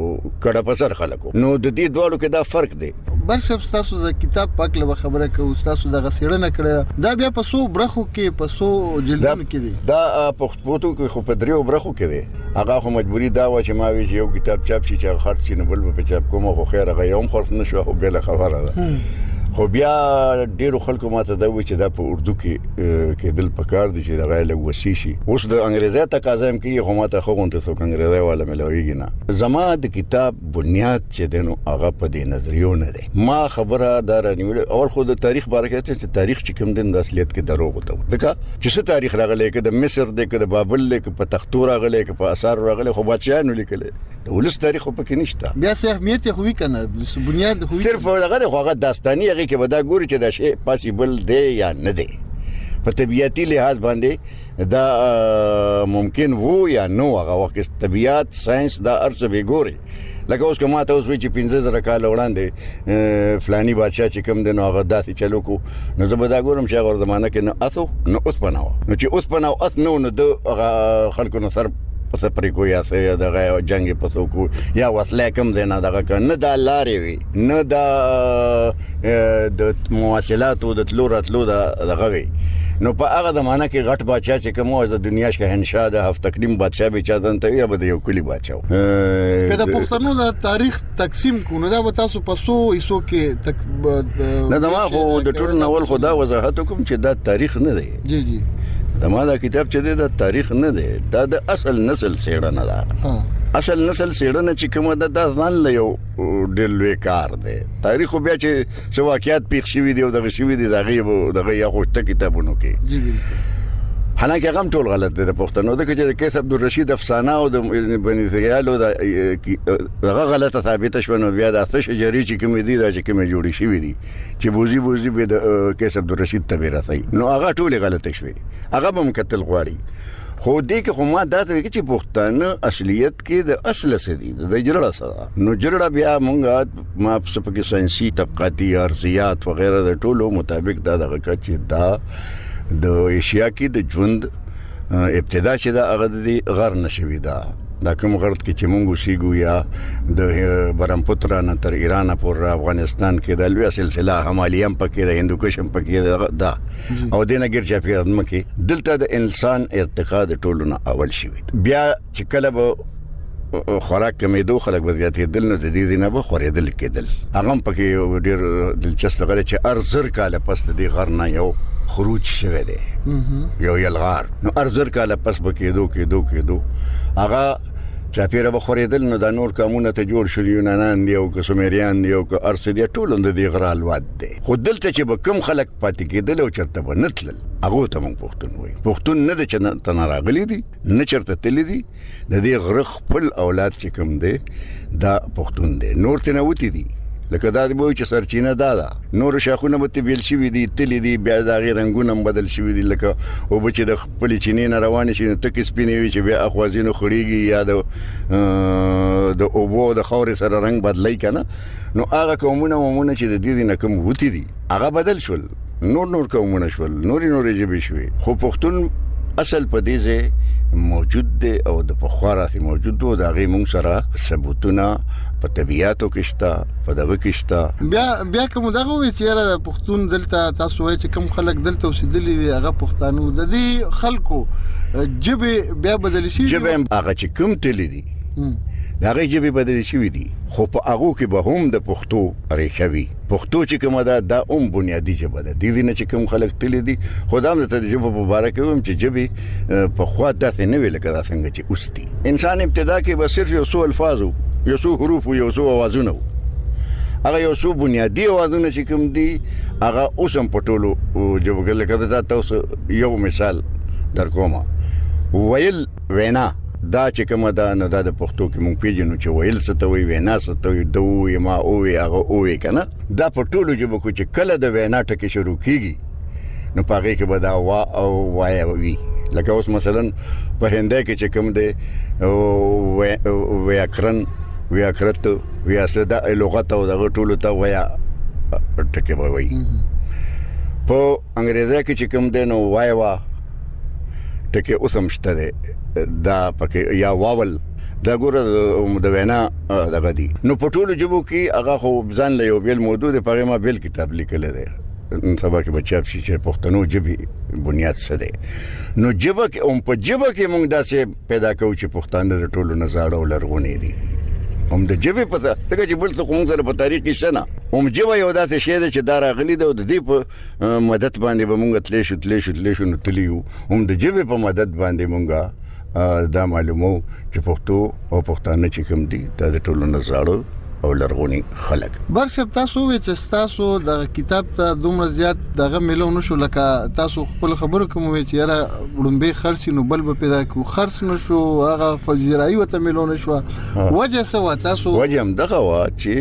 کډه پسر خلکو نو د دې دوړو کې دا فرق دی برشپ تاسو د کتاب پاک له خبره کوي تاسو د غسیړنه کړه دا بیا په سو برخو کې په سو جلدونو کې دي دا پښتو کې خو په دریو برخو کې دي هغه خو مجبوری دا و چې ما وی یو کتاب چاپ شي چې خرڅ شي نو بل په چاپ کوم خو خیر هغه یوم خرڅ نشو او بل خبره ده خو بیا ډیرو خلکو ماته دا و چې دا په اردو کې کېدل پکار دي چې دا غیر وسی شي اوس د انګریزي تقاضا هم کې خو ماته خو غونته سو انګریزي والا ملويږي نه زما د کتاب بنیاد چې دنو هغه په دې نظریو نه دی ما خبره دار نیول اول خو د تاریخ باره کې چې تاریخ چې کوم دین د اصلیت کې دروغ وته دغه چې څه تاریخ راغلی کې د مصر د کې د بابل کې په تختو راغلی کې په اثار راغلی خو بچیانو لیکل د ولس تاریخ په کې نشته بیا څه اهمیت خو وی کنه بنیاد خو صرف هغه خو هغه داستاني هغه کې ودا ګوري چې دا شی پاسیبل دی یا نه دی په طبيعتي لحاظ باندې دا ممکن وو یا نو هغه وخت طبيعت ساينس دا ارڅ به ګوري لکه اوس کومه ته اوس وی چې پنځه زره کال وړاندې فلاني بادشاہ چې کوم د نو هغه داسې چلو کو نو زه به دا ګورم چې هغه زمانہ کې نه اسو نو اوس پناو نو چې اوس پناو اس نو نو د خلکو نو سر پس پرې کو یا سه دغه جنگ پسو کو یا وسله کم دینا دغه کنه د لارې وي نه د د مواصلاتو د تلو راتلو دغه وي نو په هغه زمانہ کې غټ بادشاہ چې کوم د دنیا شهنشاه د هفت تقدیم بادشاہ به چا ځان ته یا به یو کلی بادشاہ که د پښتنو د تاریخ تقسیم کو نو دا به تاسو پسو ایسو کې تک نه دا ما خو د ټول ناول خدا وضاحت کوم چې دا تاریخ نه دی جی جی دا ما دا کتاب چې دی دا تاریخ نه دی دا د اصل نسل سیړنه ده اصل نسل سیړنه چې کومه ده دا ځان له یو ډېر لوی کار دی تاریخ بیا چې څو واقعیات پیښ شوي دي او دغه شوي دي دغه دغه یا خوشته کتابونو کې جی حالانکه هغه ټول غلط دي د پښتنو د کچې کیس عبدالرشید افسانه او د بني زیالو دغه غلطه ثابته شوه نو بیا د اته شجري چې کوم دي دا چې کوم جوړی شوی دي چې بوزي بوزي به د کیس عبدالرشید ته راسي نو هغه ټول غلطه شوی هغه به مکتل غواړي خو دې کې خو ما دا ته کې چې پښتانه اصلیت کې د اصل سدي د جرړه سره نو جرړه بیا مونږه ما په کې ساينسي طبقاتي ارزيات وغيرها د ټولو مطابق دا دغه چې دا د ایشیا کې د ژوند ابتدا چې دا هغه د غر نشوي دا دا کوم غرض کې چې مونږ شيګو یا د برمپوترا نه تر ایران پورې افغانستان کې د لوی سلسله همالیم پکې د هندوکشم پکې دا او دینه ګر چې په مکه دلته د انسان ارتقا د ټولو نه اول شوی بیا چې کله به خوراک کمیدو خلک وضعیت دل نه د دې نه به خورېدل کېدل هغه پکې ډېر دلچسپ غره چې ارزر کاله پس د غر نه یو خروج شوه دی یو یلغار نو ارزر کاله پس بکېدو کېدو کېدو هغه چاپیره به خورېدل نو د نور قومونه ته جوړ شول یونانان دی او سومریان دی او ارس دی ټول د دې غرال واد دی خو دلته چې به کم خلک پاتې کېدل او چرته به نتلل هغه ته موږ پښتون وایي پښتون نه د چې تنه راغلي دي نه چرته تللی دي د دې غره خپل اولاد چې کوم دی دا پښتون دی نور ته نه وتی دي لکه دا دی چې سرچینه دا ده نور شاخونه به تبیل شوي دي تللی دي بیا د هغې رنګونه بدل شوي دي لکه اوبه چې د خپلې چینې نه روانې شي نو تکې سپینې وي چې بیا اخوازینو خړېږي یا د د اوبو د خاورې سره رنګ بدلی که نه نو هغه قومونه ومونه چې د دې نه کوم وتي دي هغه بدل شول نور نور قومونه شول نورې نورې ژبې شوې خو پښتون اصل په دې ځای موجود دی او د پخوا راځي موجود دی د هغې مونږ سره ثبوتونه په طبیعاتو کې شته په دغه کې شته بیا بیا کوم دغه وایي چې یاره پښتون دلته تاسو وایي چې کوم خلک دلته اوسېدلي دي هغه پښتانه د دې خلکو ژبې بیا بدلې شوي ژبې هغه چې کوم تللی دي د هغې ژبې بدلې شوي دي خو په هغو کې به هم د پښتو ریښه وي پښتو چې کومه ده دا هم بنیادي ژبه ده دې نه چې کوم خلک تللی دي خو دا هم درته د ژبو په باره کې وایم چې ژبې پخوا داسې نه وې لکه دا څنګه چې اوس دي انسان ابتدا کې به صرف یو څو الفاظ یو څو حروف یو څو اوازونه هغه یو څو بنیادي اوازونه چې کوم دي هغه اوس هم په ټولو ژبو کې لکه دا تاسو یو مثال در کومه ویل وینا دا چې کومه ده نو دا د پښتو کې مونږ پیژنو چې ویل څه ته وایي وینا څه ته وایي ده ووایي ما ووایي هغه ووایي که نه دا په ټولو ژبو کې چې کله د وینا ټکې شروع کېږي نو په هغې کې به دا وا او وایه وي لکه اوس مثلا په هندی کې چې کوم دی ویاکرن ویاکرت ویاسه دا لغت او دغه ټولو ته ویا ټکې به وایي په انګریزي کې چې کوم دی نو وایه وا ټکې اوس هم شته دی دا پکې یا واول دا ګوره د وینا دغه دي نو په ټولو ژبو کې هغه خو ځان له یو بیل موضوع دی په هغې ما بیل کتاب لیکلی دی سبا کې به چاپ شي چې پښتنو ژبې بنیاد څه دی نو ژبه کې هم په ژبه کې موږ داسې پیدا کوو چې پښتانه د ټولو نه زاړه او لرغونې دي هم د ژبې په ځکه چې بل څه خو موږ سره په تاریخ کې شته نه هم ژبه یو داسې شی دی چې دا راغلي ده او د دې په مدد باندې به موږ تللی شو تللی شو تللی شو نو تللي یو هم د ژبې په مدد باندې موږ دا معلومو چې پښتو او پښتانه چې کوم دي دا د ټولو نه زاړه او لرغوني خلک برصب تاسو وې چې تاسو د کتاب ته دومره زیات دغه ملو نشو لکه تاسو خپل خبرو کوم وې چې یاره وړاندې خرڅ نو بل به پیدا کو خرڅ نشو هغه فجرایي وته ملو نشو وجه څه و تاسو وجه هم دغه و چې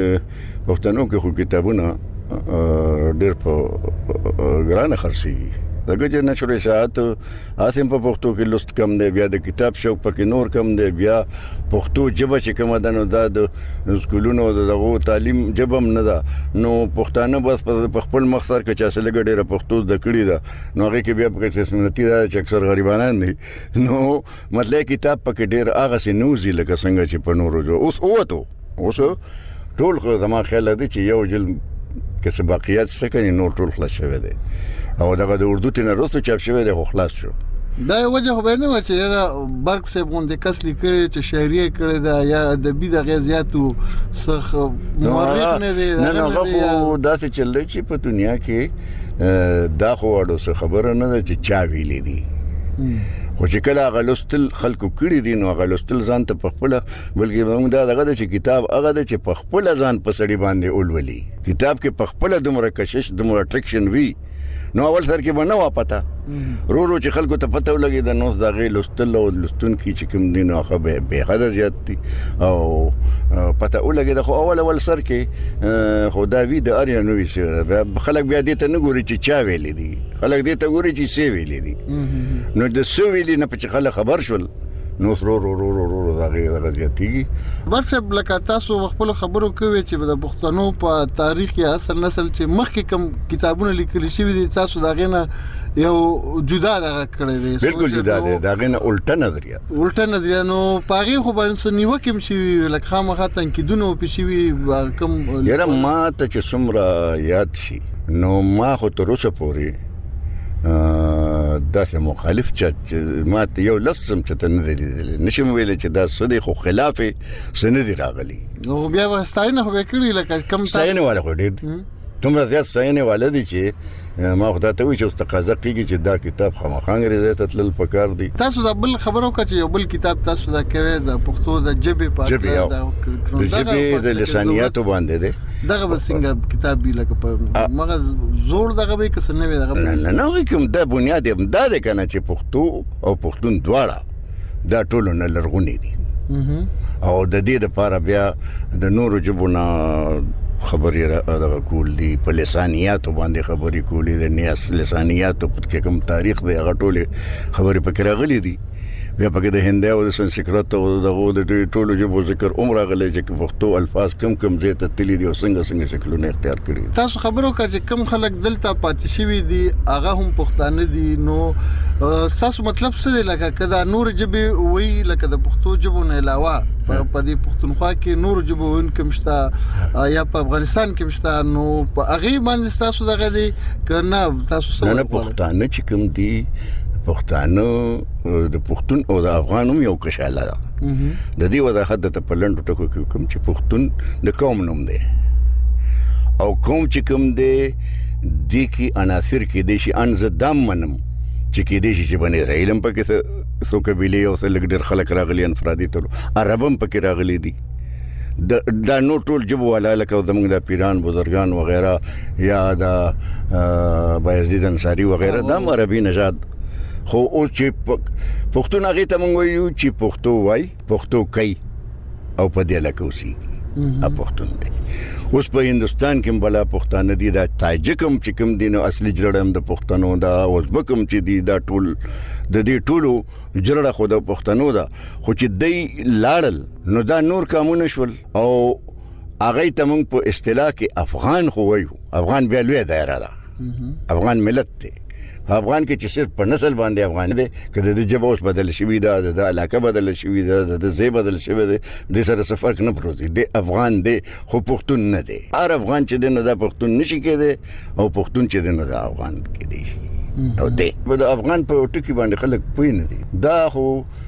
پښتنو کې خو کتابونه ډېر په ګرانه خرڅي دغه چې نشر اشاعت اسیم په پښتو کې لست کم دی بیا د کتاب شوق پکې نور کم دی بیا پښتو ژبه چې کومه ده نو دا د سکولونو دغه تعلیم ژبه نه ده نو پښتانه بس په خپل مخسر کې چې اصل ګډه پښتو د کړی ده نو هغه کې بیا په قسمتي ده چې اکثر غریبانان دي نو مطلب کتاب پکې ډیر هغه سي نوزي لکه څنګه چې په نورو جو اوس اوته اوس ټول خو زما خیال دی چې یو جل کې څه باقیات څه کوي نور ټول خلاص شوی دی او دغه د اردو تنه رسو چاپ شوی دی خو خلاص شو دا وجه خو به نه و چې دا برق صاحب غونډه کس لیکي چې شاعري کړي دا یا ادبي د غزياتو سخ مورخ نه دی نه نه خو دا څه چل رہی چې په دنیا کې دا خو اړو څه خبره نه ده چې چا ویلې دي خو چې کله غلوستل خلکو کړي دي نو غلوستل ځان ته په خپل بلکې موږ دا دغه چې کتاب هغه د چې په خپل ځان په سړي باندې اولولي کتاب کې په خپل دومره کشش دومره اټریکشن وی نو اول سر کې باندې وا پتا رو رو چې خلکو ته پته ولګي د نوس دا غي لستل او لستون کې چې کوم دین اخه به به حد زیات دي او پته ولګي د خو اول اول سر کې خو دا وی د اریا نو وی سره خلک بیا دې ته نه ګوري چې چا ویلې دي خلک دې ته ګوري چې سی ویلې دي نو د سو ویلې نه په خلک خبر شول نو سرو رو رو رو رو زاغي غزياتي ورڅ لکه تاسو خپل خبرو کوي چې د پښتنو په تاریخ یا اصل نسل چې مخکې کوم کتابونه لیکل شوی دي تاسو دا غنه یو جدا دغه کړی دی بالکل جدا دی دا غنه الټه نظریه الټه نظریه نو پاغي خو باندې نیو کوم شي لکه خامخا تنقیدونه پېښوي کوم یره ما ته چې څومره یاد شي نو ما خو تر اوسه پورې دا سه مخالف چې ما ته یو لفظ سم چې نه دی نشم ویل چې دا صدې خو خلاف سند راغلی نو بیا واستاینه خو وکړي لکه کم ستاینه والا خو ډېر دومره زیات ستاینه والا دي چې ما خدای ته وی چې استقازه کیږي چې دا کتاب خامخا انګریزي ته تل پکار دي تاسو دا بل خبرو کا چې یو بل کتاب تاسو دا کوي د پښتو د جبه په د جبه د لسانیاتو باندې دی دغه بسنګ کتاب بي لکه په مغز زوړ دغه به کس نه وي دغه نه نه کوم د بنیاد دا ده کنه چې پښتو او پښتون دواړه دا ټول نه لرغونی دي او د دې لپاره بیا د نورو جبونه خبرې دغه کول دي په لسانیاتو باندې خبرې کولې د نیاس لسانیاتو په کوم تاریخ دی هغه ټول خبرې پکې راغلي دي بیا پکې د هندي او د سنسکرت او دغه د ټولو ژبو ذکر عمر غلې چې پښتو الفاظ کم کم زه ته تللی دي او څنګه څنګه شکلونه اختیار کړی تاسو خبرو کا چې کم خلک دلته پاتې شوی دي هغه هم پښتانه دي نو تاسو مطلب څه دی لکه کدا نور جبه وی لکه د پښتو جبو نه علاوه په دې پښتونخوا کې نور جبو وین کوم شته یا په افغانستان کې مشته نو په هغه باندې تاسو دغه دي کنه تاسو څه نه پښتانه چې کوم دي پښتانه د پښتون او د افغانوم یو کشاله ده د دې وضاحت د پلند ټکو کوم چې پښتون د قوم نوم دی او قوم چې کوم دی د کی عناصر کې د شي انز دم منم چې کې د شي چې باندې رایلم پکې څو قبيله او څو لګډر خلک راغلي انفرادي ټول عربم پکې راغلي دي دا نو ټول جبو والا لکه زموږ د پیران بزرگان وغیرہ یا د بایزید انصاری وغیرہ د عربي نژاد خو او چې پښتون هغه ته مونږ وایو چې پښتو وای پښتو کوي او په دې لکه اوسي ا پښتون دی اوس په هندستان کې بلا پښتانه دي دا تاجکم چې کوم دي نو اصلي جړم د پښتنو دا ازبکم چې دي دا ټول د دې ټولو جړه خو د پښتنو دا خو چې دی لاړل نو دا نور قانون شول او هغه ته مونږ په اصطلاح کې افغان خو وایو افغان بیا لوی دایره ده افغان ملت دی افغان کې چې صرف په نسل باندې افغان دي کله د جبه اوس بدل شوی دا د علاقه بدل شوی دا د ځای بدل شوی دی د سره څه فرق نه پروزي د افغان دی خو پښتون نه دی هر افغان چې دی نو دا پښتون نشي کېدی او پښتون چې دی نو دا افغان کېدی شي او دی د افغان په ټکی باندې خلک پوي نه دي دا خو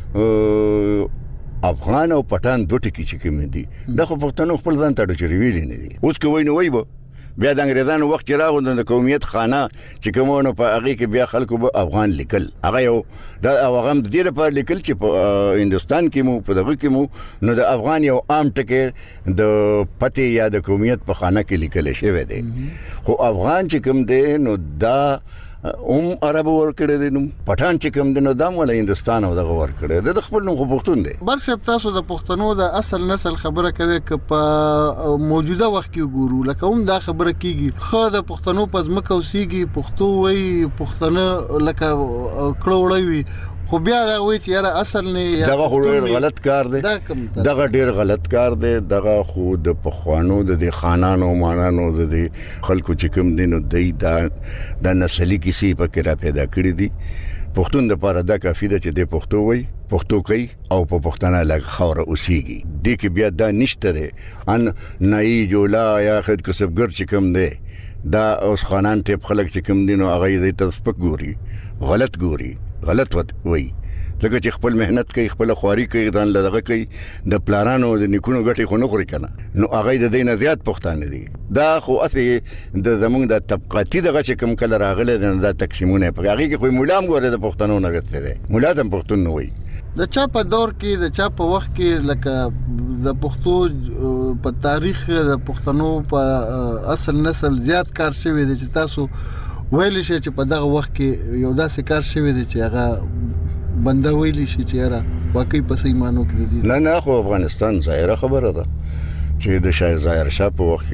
افغان او پټان دوه ټکی چې کوم دي دا خو پښتنو خپل ځان ته ډېر ویلي نه دي اوس کوی نو وایو بیا د انګریزانو وخت راغوند د قومیت خانه چې کومونو په هغه کې بیا خلکو به افغان لیکل هغه یو د هغه د دې لپاره لیکل چې په هندستان کې مو په دغه کې مو نو د افغان یو عام ټکی د پته یا د قومیت په خانه کې لیکل شوی دی خو افغان چې کوم دی نو دا هم عربو ور کړی دی نو پټان چې کوم دی نو دا مولا هندستان او دغه ور کړی دی د خپل نوم خو پښتون دی. برصب تاسو د پښتنو د اصل نسل خبره کوي ک په موجوده وخت کې ګورو لکه هم دا خبره کیږي خو د پښتنو په ځمکه اوسېږي پښتو وای پښتنه لکه کړه وړوي خو بیا دا وایي چې یاره اصل نه دغه ډېر غلط کار دی دغه ډېر غلط کار دی دغه خو د پخوانو د دې خانانو مانانو د دې خلکو چې کوم دي نو دی دا د نسلي کیسې پکې را پیدا کړې دي. پښتون د پاره دا کافي ده چې د پښتو وای پښتو کوي او په پښتانه لږ خوره اوسېږي دې کې بیا دا نشته دی ان نای جولا یا خد کسبګر چې کوم دی دا اوس خانان ټیپ خلک چې کوم دي نو هغه دې تسپک ګوري غلط ګوري غلط وي لکه چې خپل مهنت کوي خپل خواري کوي ځان لږه کوي د پلانانو د نیکونو ګټي خو نه خوري کنه نو هغه د دینه زیات پښتانه دي دا خو اته د زمونږ د طبقاتي دغه چې کوم کله راغله د تقسیمونه په هغه کې خو مولام ګوره د پښتنو نه غته دي مولا د پښتون نه وي د چا په دور کې د چا په وخت کې لکه د پښتو په تاریخ د پښتنو په اصل نسل زیات کار شوی دی چې تاسو ویل شي چې په دغه وخت کې یو داسې کار شوی دی چې هغه بنده ویل شي چې را واقعي په سیمانو کې دي. نه نه خو افغانستان ظاهره خبره ده چې د شاه ظاهر شاه په وخت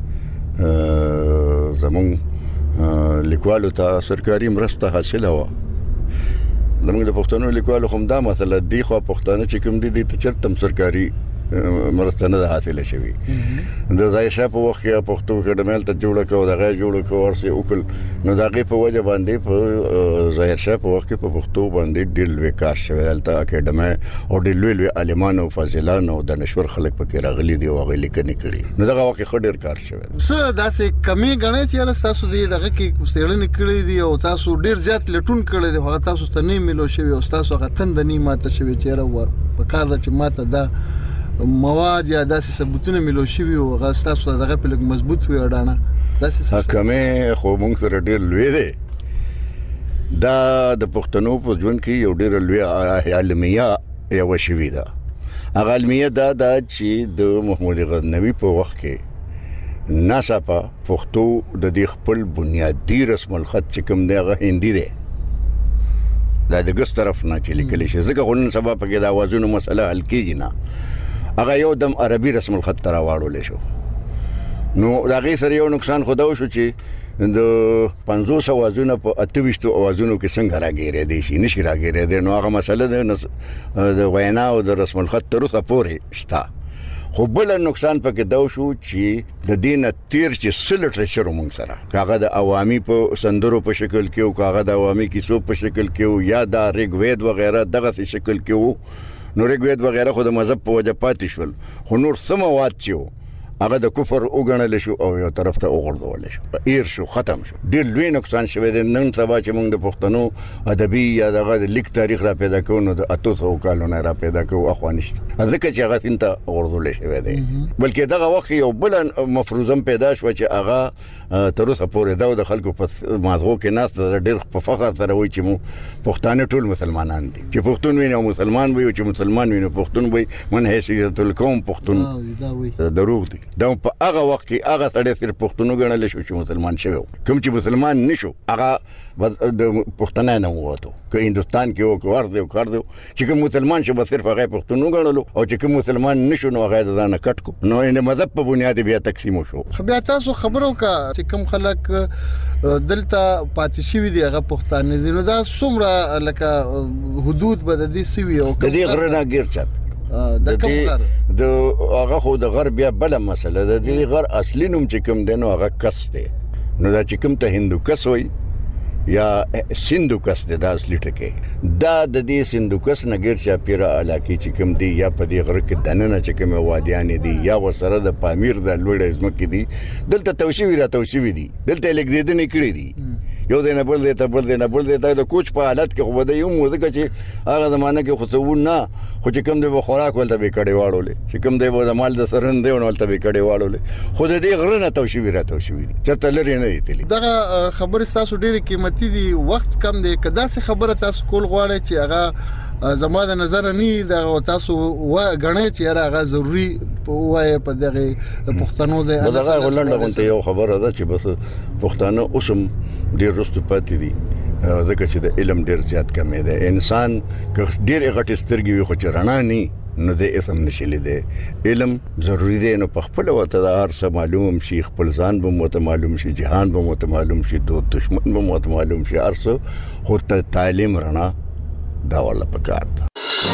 کې زمون لیکوالو ته سرکاري مرسته حاصله و زمون د پښتنو لیکوالو هم دا مثلا دی خو پښتانه چې کوم دي د چرتم سرکاري مرسته نه حاصله شوی د ځای شاه په وخت کې پښتو اکیډمل ته جوړ کړو دغه جوړ کړو ورسې وکړ نو دغه په وجه باندې په ظاهر شاه په وخت کې په پښتو باندې ډېر لوی کار شوی دلته اکیډمي او ډېر لوی لوی عالمان او فاضلان او دانشور خلک پکې راغلي دي او هغه لیکنې کړي نو دغه وخت خو ډېر کار شوی څه داسې کمی غنې چې تاسو دې دغه کې څېړنې کړې دي او تاسو ډېر زیات لټون کړی دی هغه تاسو ته نه ملو شوی او تاسو هغه تند نه ماته شوی چې را په کار د چې ماته دا مواد یا داسې ثبوتونه ملو شوی او هغه تاسو دغه په لګ مضبوط وي اډانه داسې حکمه خو مونږ سره ډېر لوی دی دا د پښتنو په ژوند کې یو ډېر لوی علمیه یو شوی ده هغه علمیه دا دا چې د محمود غزنوي په وخت کې ناصافه پښتو د دې خپل بنیادی رسم الخط چې کوم دی هغه هندي دی دا د ګس طرف نه چې لیکل شي ځکه خو نن سبا پکې د اوازونو مسله حل کیږي نه هغه یو دم عربي رسم الخط تر واړول شو نو دا غي سره یو نقصان خو دا شو چې د پنځوس اوازونو په اتويشت اوازونو کې څنګه راګیرې دي شي نشي راګیرې دي نو هغه مسله د وینا او د رسم الخط تر اوسه پورې شته خو بل نقصان پکې دا شو چې د دینه تیر چې سلټر شروع مونږ سره کاغه د عوامي په سندرو په شکل کې او کاغه د عوامي کیسو په شکل کې او یا د ریګوید وغیرہ دغه په شکل کې وو نو ریګوید وغیرہ خو د مذهب په وجه پاتې شول خو نور سموات چې هغه د کفر وګڼل شو او یو طرف ته وګرځول شو ایر شو ختم شو ډېر لوی نقصان شوی دی نن سبا چې موږ د پښتنو ادبي یا دغه د لیک تاریخ را پیدا کوو نو د اتو سو کالونو را پیدا کوو اخوانشت ځکه چې هغه څنګه وګرځول شوی دی بلکې دغه وخت یو بل مفروضم پیدا شو چې هغه تر اوسه پورې دا د خلکو په مازغو کې ناس ډېر په فخر سره وایي چې مو پښتانه ټول مسلمانان دي چې پښتون ویني او مسلمان وي او چې مسلمان ویني پښتون وي من حیثیت القوم پښتون دروغ دي دا په هغه وخت کې هغه سړی صرف پښتون غنل شو چې مسلمان شوی کوم چې مسلمان نشو هغه د پښتنه نه وته که هندستان کې او کور دی کار دی چې کوم مسلمان شو به صرف هغه پښتون غنلو او چې کوم مسلمان نشو نو هغه ځان کټ کو نو ان مذهب په بنیاد بیا تقسیم شو بیا تاسو خبرو کا چې کوم خلک دلته پاتې شوی دی هغه پښتانه دي نو دا څومره لکه حدود به د دې سوي او د دې غره نه غیر چات د کوم د هغه خو د غر بیا بل مسله د دې غر اصلي نوم چې کوم دی نو هغه کس دی نو دا چې کوم ته هندو کس وي یا سندو کس دی دا اصلي ټکی دا د دې سندو کس نه غیر چاپیره علاقه چې کوم دی یا په دې غر کې دننه چې کوم وادیان دي یا وسره د پامیر د لوړ ازمکه دي دلته توشیوي را توشیوي دي دلته لیک دې نه کړی دي یو دینه بل دې ته بل دینه بل دې ته د کوچ په حالت کې خو د یو موزه چې هغه زمانه کې خو څو نه خو چې کوم دې خوراک ولته به کړي واړولې چې کوم دې د مال د سرن دی ولته به کړي واړولې خو دې غره نه توشیوي را توشیوي دي چرته لري نه دي دغه خبره تاسو ډېر قیمتي دي وخت کم دی کدا څه خبره تاسو کول غواړئ چې هغه زما د نظر نه دا تاسو و غنئ چې هغه ضروری وای په دغه پښتنو د دغه ولنډه غونته یو خبره ده چې بس پښتانه اوسم ډیر رستو پاتې دي ځکه چې د علم ډیر زیات کمی ده. انسان که ډیر غټ سترګې وي خو چې رڼا نه نو د اسم نشلی ده. علم ضروری دی نو په خپل وته د هر څه معلوم شي، خپل ځان به مو معلوم شي، جهان به مو معلوم شي، دوست دشمن به مو معلوم شي، هر څه خو ته تعلیم رڼا دا ولا پکار ده.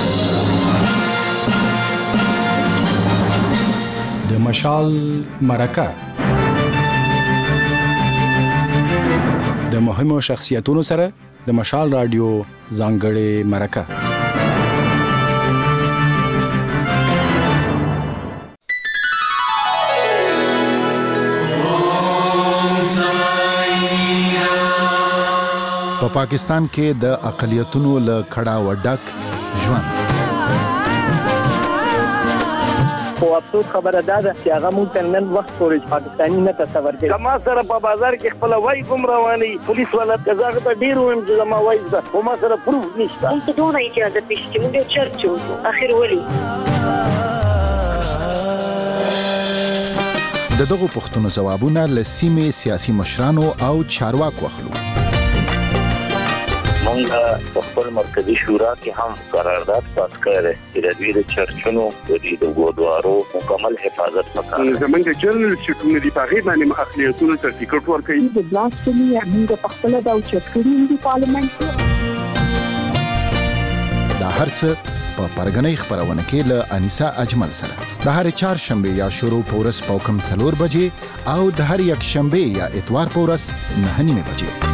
د مشال مرکه د مهمو شخصیتونو سره د مشال رادیو ځانګړې مرکه. په پاکستان کې د اقلیتونو له کړه وډک ژوند. خو افسوس خبره ده چې هغه مونږ تر نن وخت پورې پاکستاني نه تصور کوي. ما سره په بازار کې خپل وای کوم رواني پولیس والا کزاغه ته ډیر ویم چې ما وای ده خو ما سره پروف نشته. مونږ ته دونه اجازه پېښ چې مونږ چرچو اخر ولي د دغه پښتنو ځوابونه له سیمې سیاسي مشرانو او چارواکو اخلو. مونږ په خپل مرکزی شورا کې هم قرارداد پاس کړی چې د دوی د چرچونو د ګودوارو مکمل حفاظت وکړي. زمونږ جنرال سیټونه دی په هغه باندې اخلیتونو سرټیفیکټ ورکړي. د بلاسفمي موږ په خپل د چرچونو د پارلیمنت دا هرڅه په پرګنۍ خبرونه کې له انیسا اجمل سره د هر چهار شنبه یا شروع پورس پوکم څلور بجې او د هر یک شنبه یا اتوار پورس نه نیمه بجې.